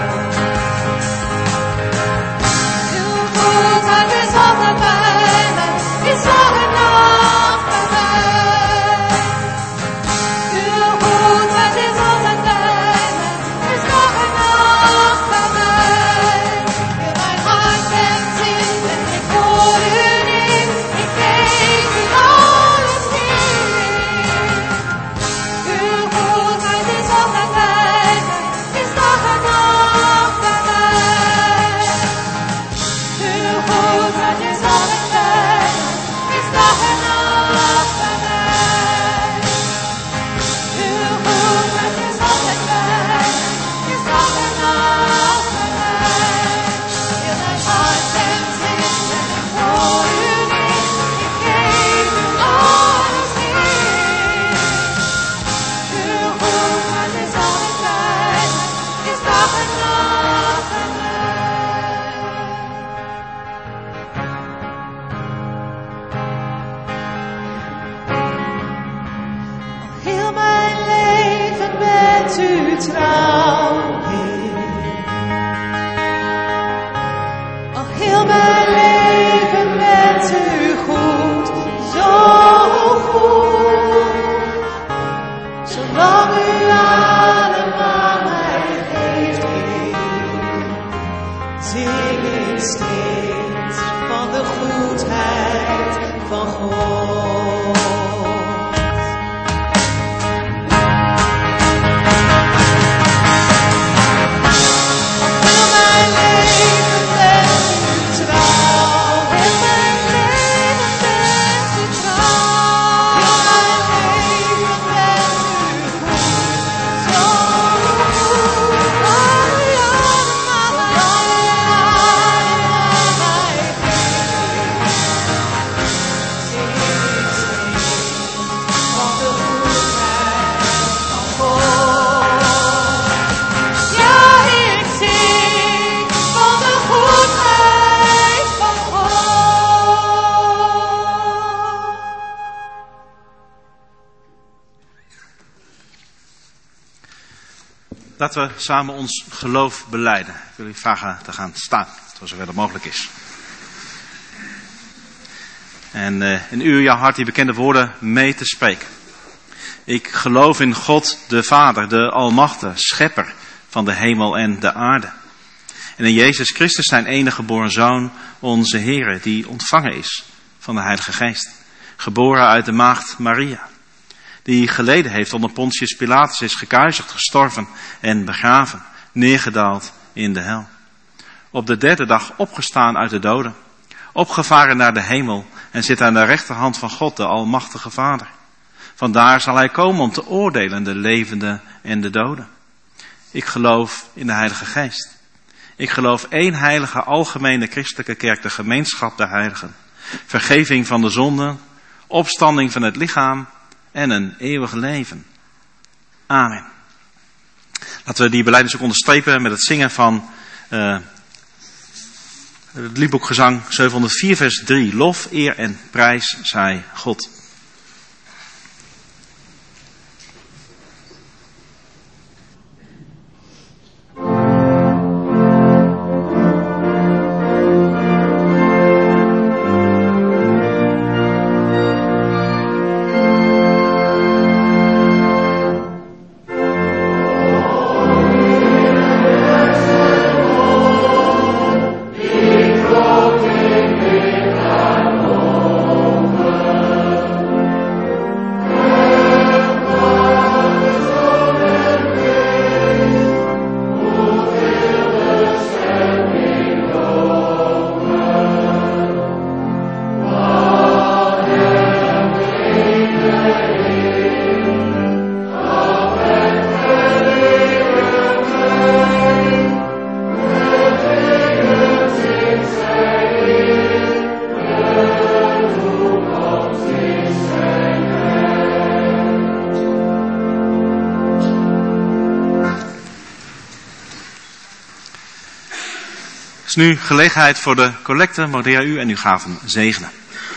Uw goedheid is altijd bij mij, is dag en nacht bij mij. Uw goedheid is altijd bij mij, is dag en nacht bij mij. In mijn hart en zin en ik hoor u niet, ik geef u alles in. Uw goedheid is altijd bij mij, is dag en nacht bij mij. Uw goedheid is altijd bij mij, is dag en nacht bij mij. Uw goedheid is altijd bij mij, is dag en nacht bij mij. In mijn hart en zin en ik hoor u niet, ik geef u alles in. Uw goedheid is altijd bij mij, is dag en nacht bij mij. Al heel mijn leven bent u trouw, Heer. Al heel mijn leven bent u goed, zo goed. Zolang u adem aan mij geeft, Heer, zing ik steeds van de goedheid van God. Heel mijn leven bent u trouw, heel mijn leven bent u trouw. Heel mijn leven bent u goed, zo goed. Zolang u adem aan mij geeft, zing ik steeds van de goedheid van God. Ja, ik zing van de goedheid van God. Laten we samen ons geloof belijden. Ik wil u vragen te gaan staan, voor zover dat mogelijk is. En uh, in u, jouw hart, die bekende woorden mee te spreken. Ik geloof in God, de Vader, de Almachtige, Schepper van de hemel en de aarde. En in Jezus Christus, zijn enige geboren Zoon, onze Heere, die ontvangen is van de Heilige Geest. Geboren uit de maagd Maria. Die geleden heeft onder Pontius Pilatus, is gekruisigd, gestorven en begraven. Neergedaald in de hel. Op de derde dag opgestaan uit de doden. Opgevaren naar de hemel en zit aan de rechterhand van God, de Almachtige Vader. Vandaar zal hij komen om te oordelen de levenden en de doden. Ik geloof in de Heilige Geest. Ik geloof één heilige algemene christelijke kerk, de gemeenschap der heiligen. Vergeving van de zonden, opstanding van het lichaam en een eeuwig leven. Amen. Laten we die belijdenis ook onderstrepen met het zingen van uh, het liedboekgezang zevenhonderdvier vers drie. Lof, eer en prijs zij God. is nu gelegenheid voor de collecte. Mag de Heer u en uw gaven zegenen.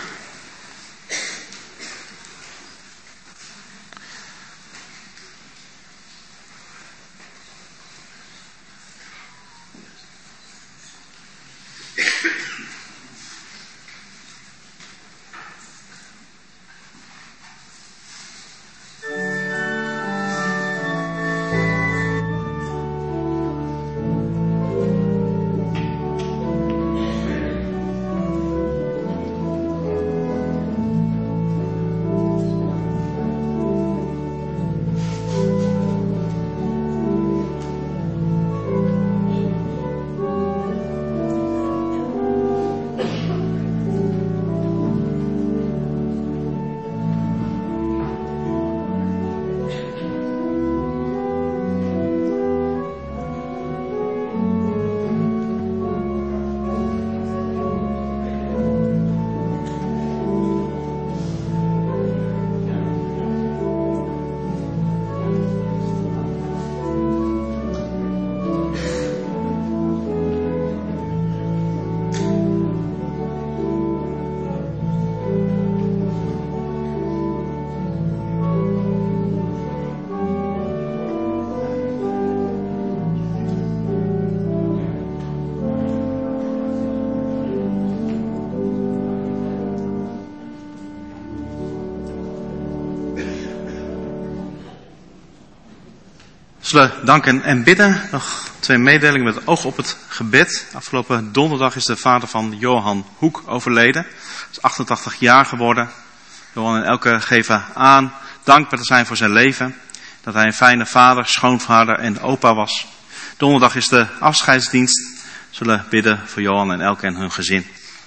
We zullen danken en bidden. Nog twee mededelingen met het oog op het gebed. Afgelopen donderdag is de vader van Johan Hoek overleden. Hij is achtentachtig jaar geworden. Johan en Elke geven aan dankbaar te zijn voor zijn leven. Dat hij een fijne vader, schoonvader en opa was. Donderdag is de afscheidsdienst. We zullen bidden voor Johan en Elke en hun gezin.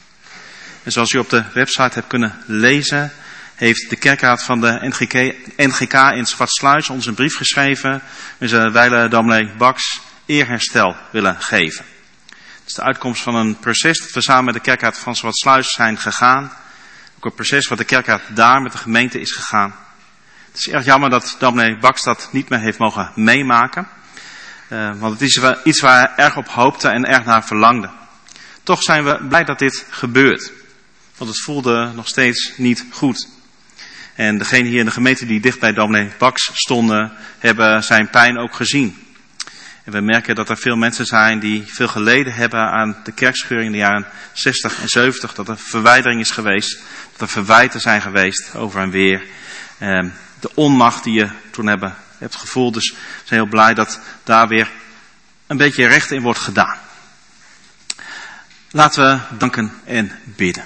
En zoals u op de website hebt kunnen lezen, heeft de kerkraad van de N G K, N G K in Zwartsluis ons een brief geschreven. We zullen wijle dominee Baks eerherstel willen geven. Het is de uitkomst van een proces dat we samen met de kerkraad van Zwartsluis zijn gegaan. Ook een proces wat de kerkraad daar met de gemeente is gegaan. Het is erg jammer dat dominee Baks dat niet meer heeft mogen meemaken. Uh, want het is wel iets waar hij erg op hoopte en erg naar verlangde. Toch zijn we blij dat dit gebeurt. Want het voelde nog steeds niet goed. En degenen hier in de gemeente die dicht bij dominee Baks stonden, hebben zijn pijn ook gezien. En we merken dat er veel mensen zijn die veel geleden hebben aan de kerkscheuring in de jaren zestig en zeventig. Dat er verwijdering is geweest. Dat er verwijten zijn geweest over en weer. Eh, de onmacht die je toen hebben, hebt gevoeld. Dus we zijn heel blij dat daar weer een beetje recht in wordt gedaan. Laten we danken en bidden.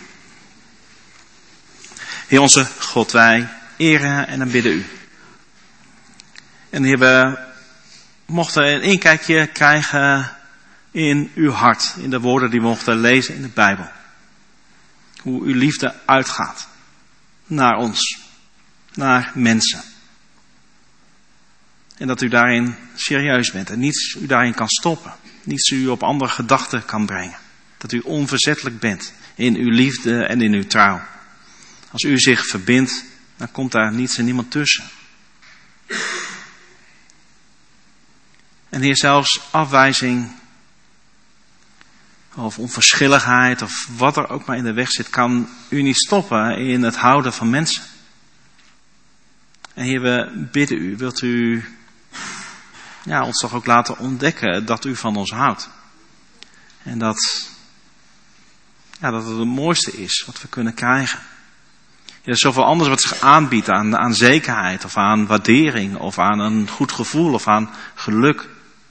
Heer onze God, wij eren en aanbidden u. En Heer, we mochten een inkijkje krijgen in uw hart, in de woorden die we mochten lezen in de Bijbel. Hoe uw liefde uitgaat naar ons, naar mensen. En dat u daarin serieus bent en niets u daarin kan stoppen. Niets u op andere gedachten kan brengen. Dat u onverzettelijk bent in uw liefde en in uw trouw. Als u zich verbindt, dan komt daar niets en niemand tussen. En Heer, zelfs afwijzing of onverschilligheid of wat er ook maar in de weg zit, kan u niet stoppen in het houden van mensen. En Heer, we bidden u, wilt u ja, ons toch ook laten ontdekken dat u van ons houdt. En dat, ja, dat het het mooiste is wat we kunnen krijgen. Er is zoveel anders wat zich aanbiedt aan, aan zekerheid of aan waardering of aan een goed gevoel of aan geluk.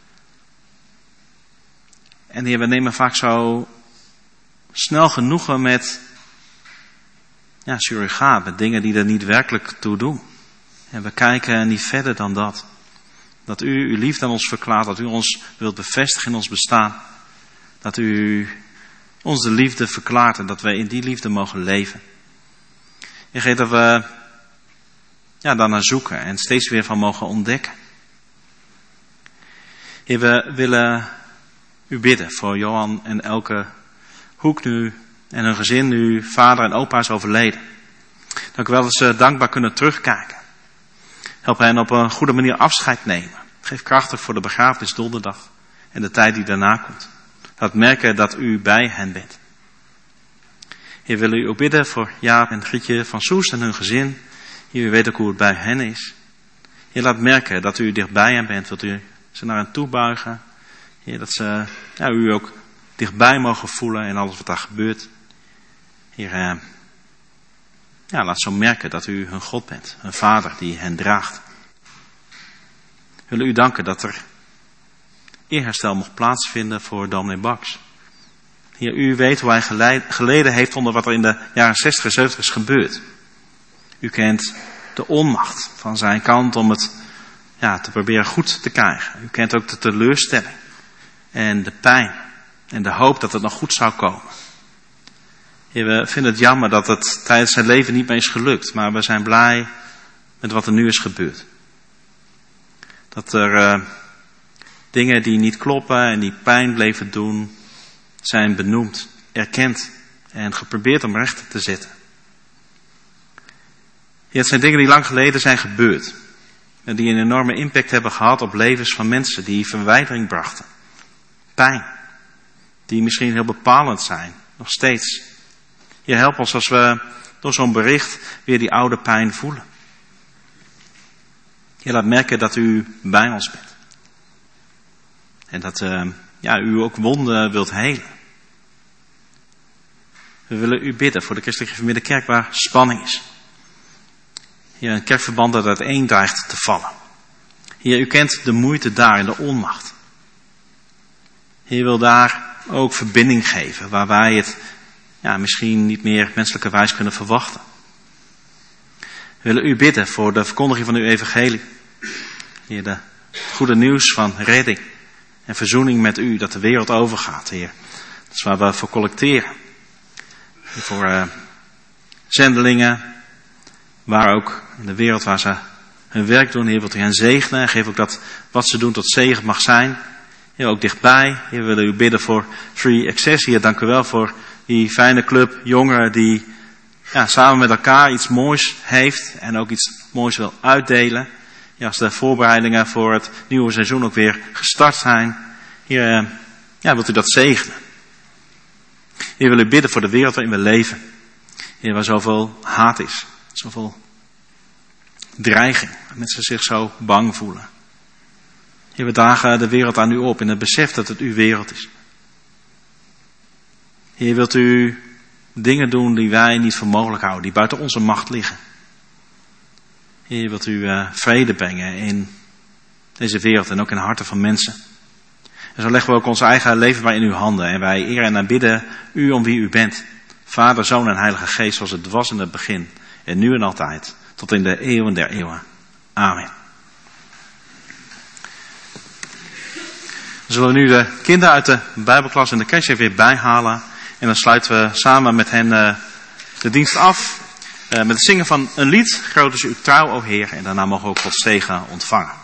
En Heer, we nemen vaak zo snel genoegen met ja, surrogaat, met dingen die er niet werkelijk toe doen. En we kijken niet verder dan dat. Dat u uw liefde aan ons verklaart, dat u ons wilt bevestigen in ons bestaan. Dat u ons de liefde verklaart en dat wij in die liefde mogen leven. Je geeft dat we ja, daarnaar zoeken en steeds weer van mogen ontdekken. Heer, we willen u bidden voor Johan en Elke Hoek nu en hun gezin nu vader en opa is overleden. Dank u wel dat ze dankbaar kunnen terugkijken. Help hen op een goede manier afscheid nemen. Geef krachtig voor de begrafenis donderdag en de tijd die daarna komt. Laat merken dat u bij hen bent. Heer, willen u ook bidden voor Jaap en Grietje van Soest en hun gezin. Heer, u weet ook hoe het bij hen is. Heer, laat merken dat u dichtbij hen bent. Wilt u ze naar hen toe buigen. Heer, dat ze ja, u ook dichtbij mogen voelen in alles wat daar gebeurt. Heer, eh, ja, laat zo merken dat u hun God bent. Een vader die hen draagt. We willen u danken dat er eerherstel mocht plaatsvinden voor dominee Baks. Heer, u weet hoe hij geleid, geleden heeft onder wat er in de jaren zestig en zeventig is gebeurd. U kent de onmacht van zijn kant om het ja, te proberen goed te krijgen. U kent ook de teleurstelling en de pijn en de hoop dat het nog goed zou komen. Heer, we vinden het jammer dat het tijdens zijn leven niet meer is gelukt, maar we zijn blij met wat er nu is gebeurd. Dat er uh, dingen die niet kloppen en die pijn bleven doen, zijn benoemd, erkend en geprobeerd om recht te zetten. Ja, het zijn dingen die lang geleden zijn gebeurd. En die een enorme impact hebben gehad op levens van mensen, die verwijdering brachten. Pijn. Die misschien heel bepalend zijn, nog steeds. Je helpt ons als we door zo'n bericht weer die oude pijn voelen. Je laat merken dat u bij ons bent. En dat uh, ja, u ook wonden wilt helen. We willen u bidden voor de Christelijke Gereformeerde Kerk waar spanning is. Heer, een kerkverband dat uiteen dreigt te vallen. Heer, u kent de moeite daar en de onmacht. Heer, wil daar ook verbinding geven waar wij het ja, misschien niet meer menselijkerwijs kunnen verwachten. We willen u bidden voor de verkondiging van uw evangelie. Heer, de goede nieuws van redding en verzoening met u, dat de wereld overgaat, Heer. Dat is waar we voor collecteren. Voor uh, zendelingen, waar ook in de wereld waar ze hun werk doen, Heer, wilt u hen zegenen en geef ook dat wat ze doen tot zegen mag zijn. Heer, ook dichtbij. Heer, we willen u bidden voor Free Access. Heer, dank u wel voor die fijne club jongeren die ja, samen met elkaar iets moois heeft en ook iets moois wil uitdelen. Ja, als de voorbereidingen voor het nieuwe seizoen ook weer gestart zijn. Heer, ja, wilt u dat zegenen. Heer, we willen u bidden voor de wereld waarin we leven. Heer, waar zoveel haat is. Zoveel dreiging. Dat mensen zich zo bang voelen. Heer, we dragen de wereld aan u op in het besef dat het uw wereld is. Heer, wilt u dingen doen die wij niet voor mogelijk houden, die buiten onze macht liggen. Heer, wilt u uh, vrede brengen in deze wereld en ook in de harten van mensen. En zo leggen we ook ons eigen leven maar in uw handen. En wij eren en aanbidden u om wie u bent. Vader, Zoon en Heilige Geest, zoals het was in het begin. En nu en altijd. Tot in de eeuwen der eeuwen. Amen. Dan zullen we nu de kinderen uit de Bijbelklas en de kerk weer bijhalen. En dan sluiten we samen met hen uh, de dienst af. Uh, met het zingen van een lied. Groot is uw trouw, o Heer. En daarna mogen we ook Gods zegen ontvangen.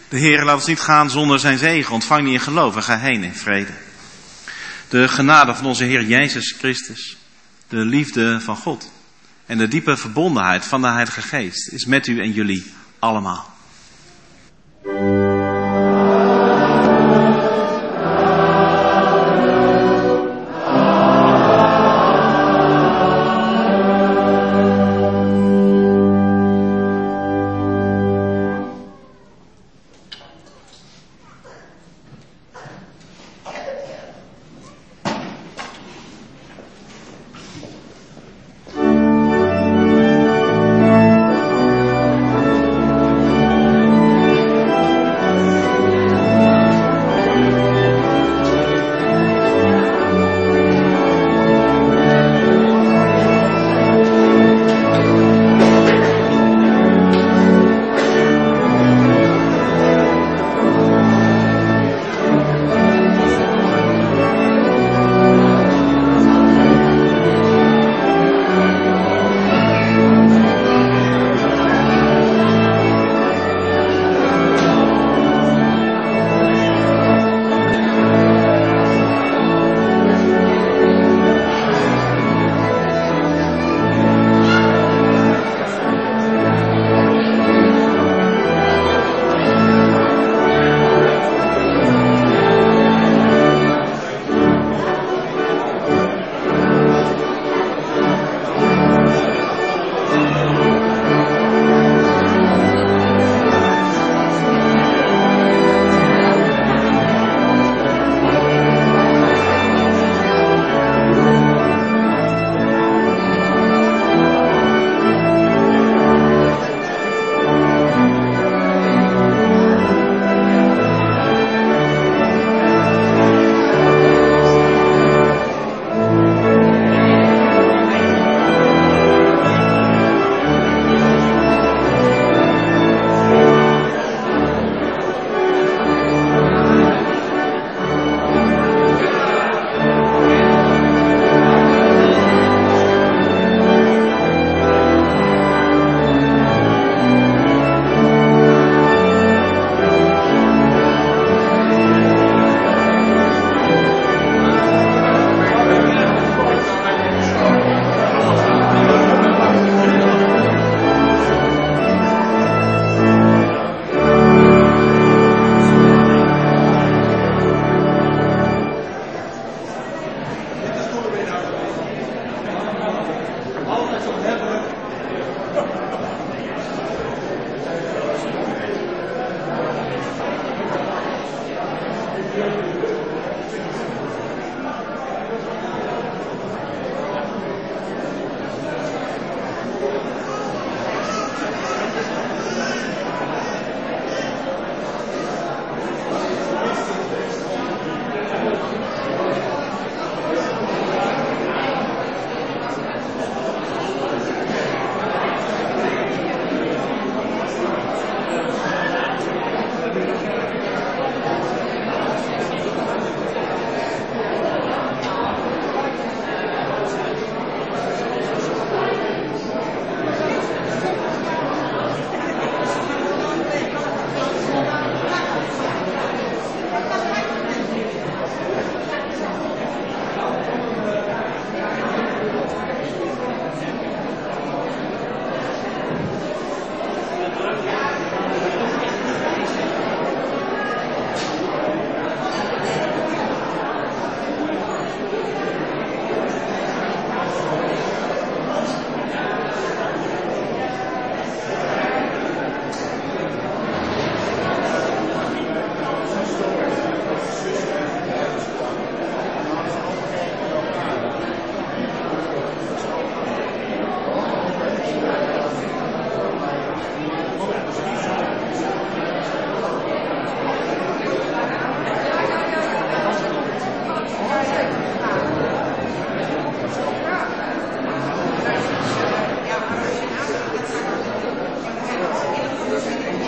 De Heer laat ons niet gaan zonder zijn zegen. Ontvang die in geloof en ga heen in vrede. De genade van onze Heer Jezus Christus, de liefde van God en de diepe verbondenheid van de Heilige Geest is met u en jullie allemaal.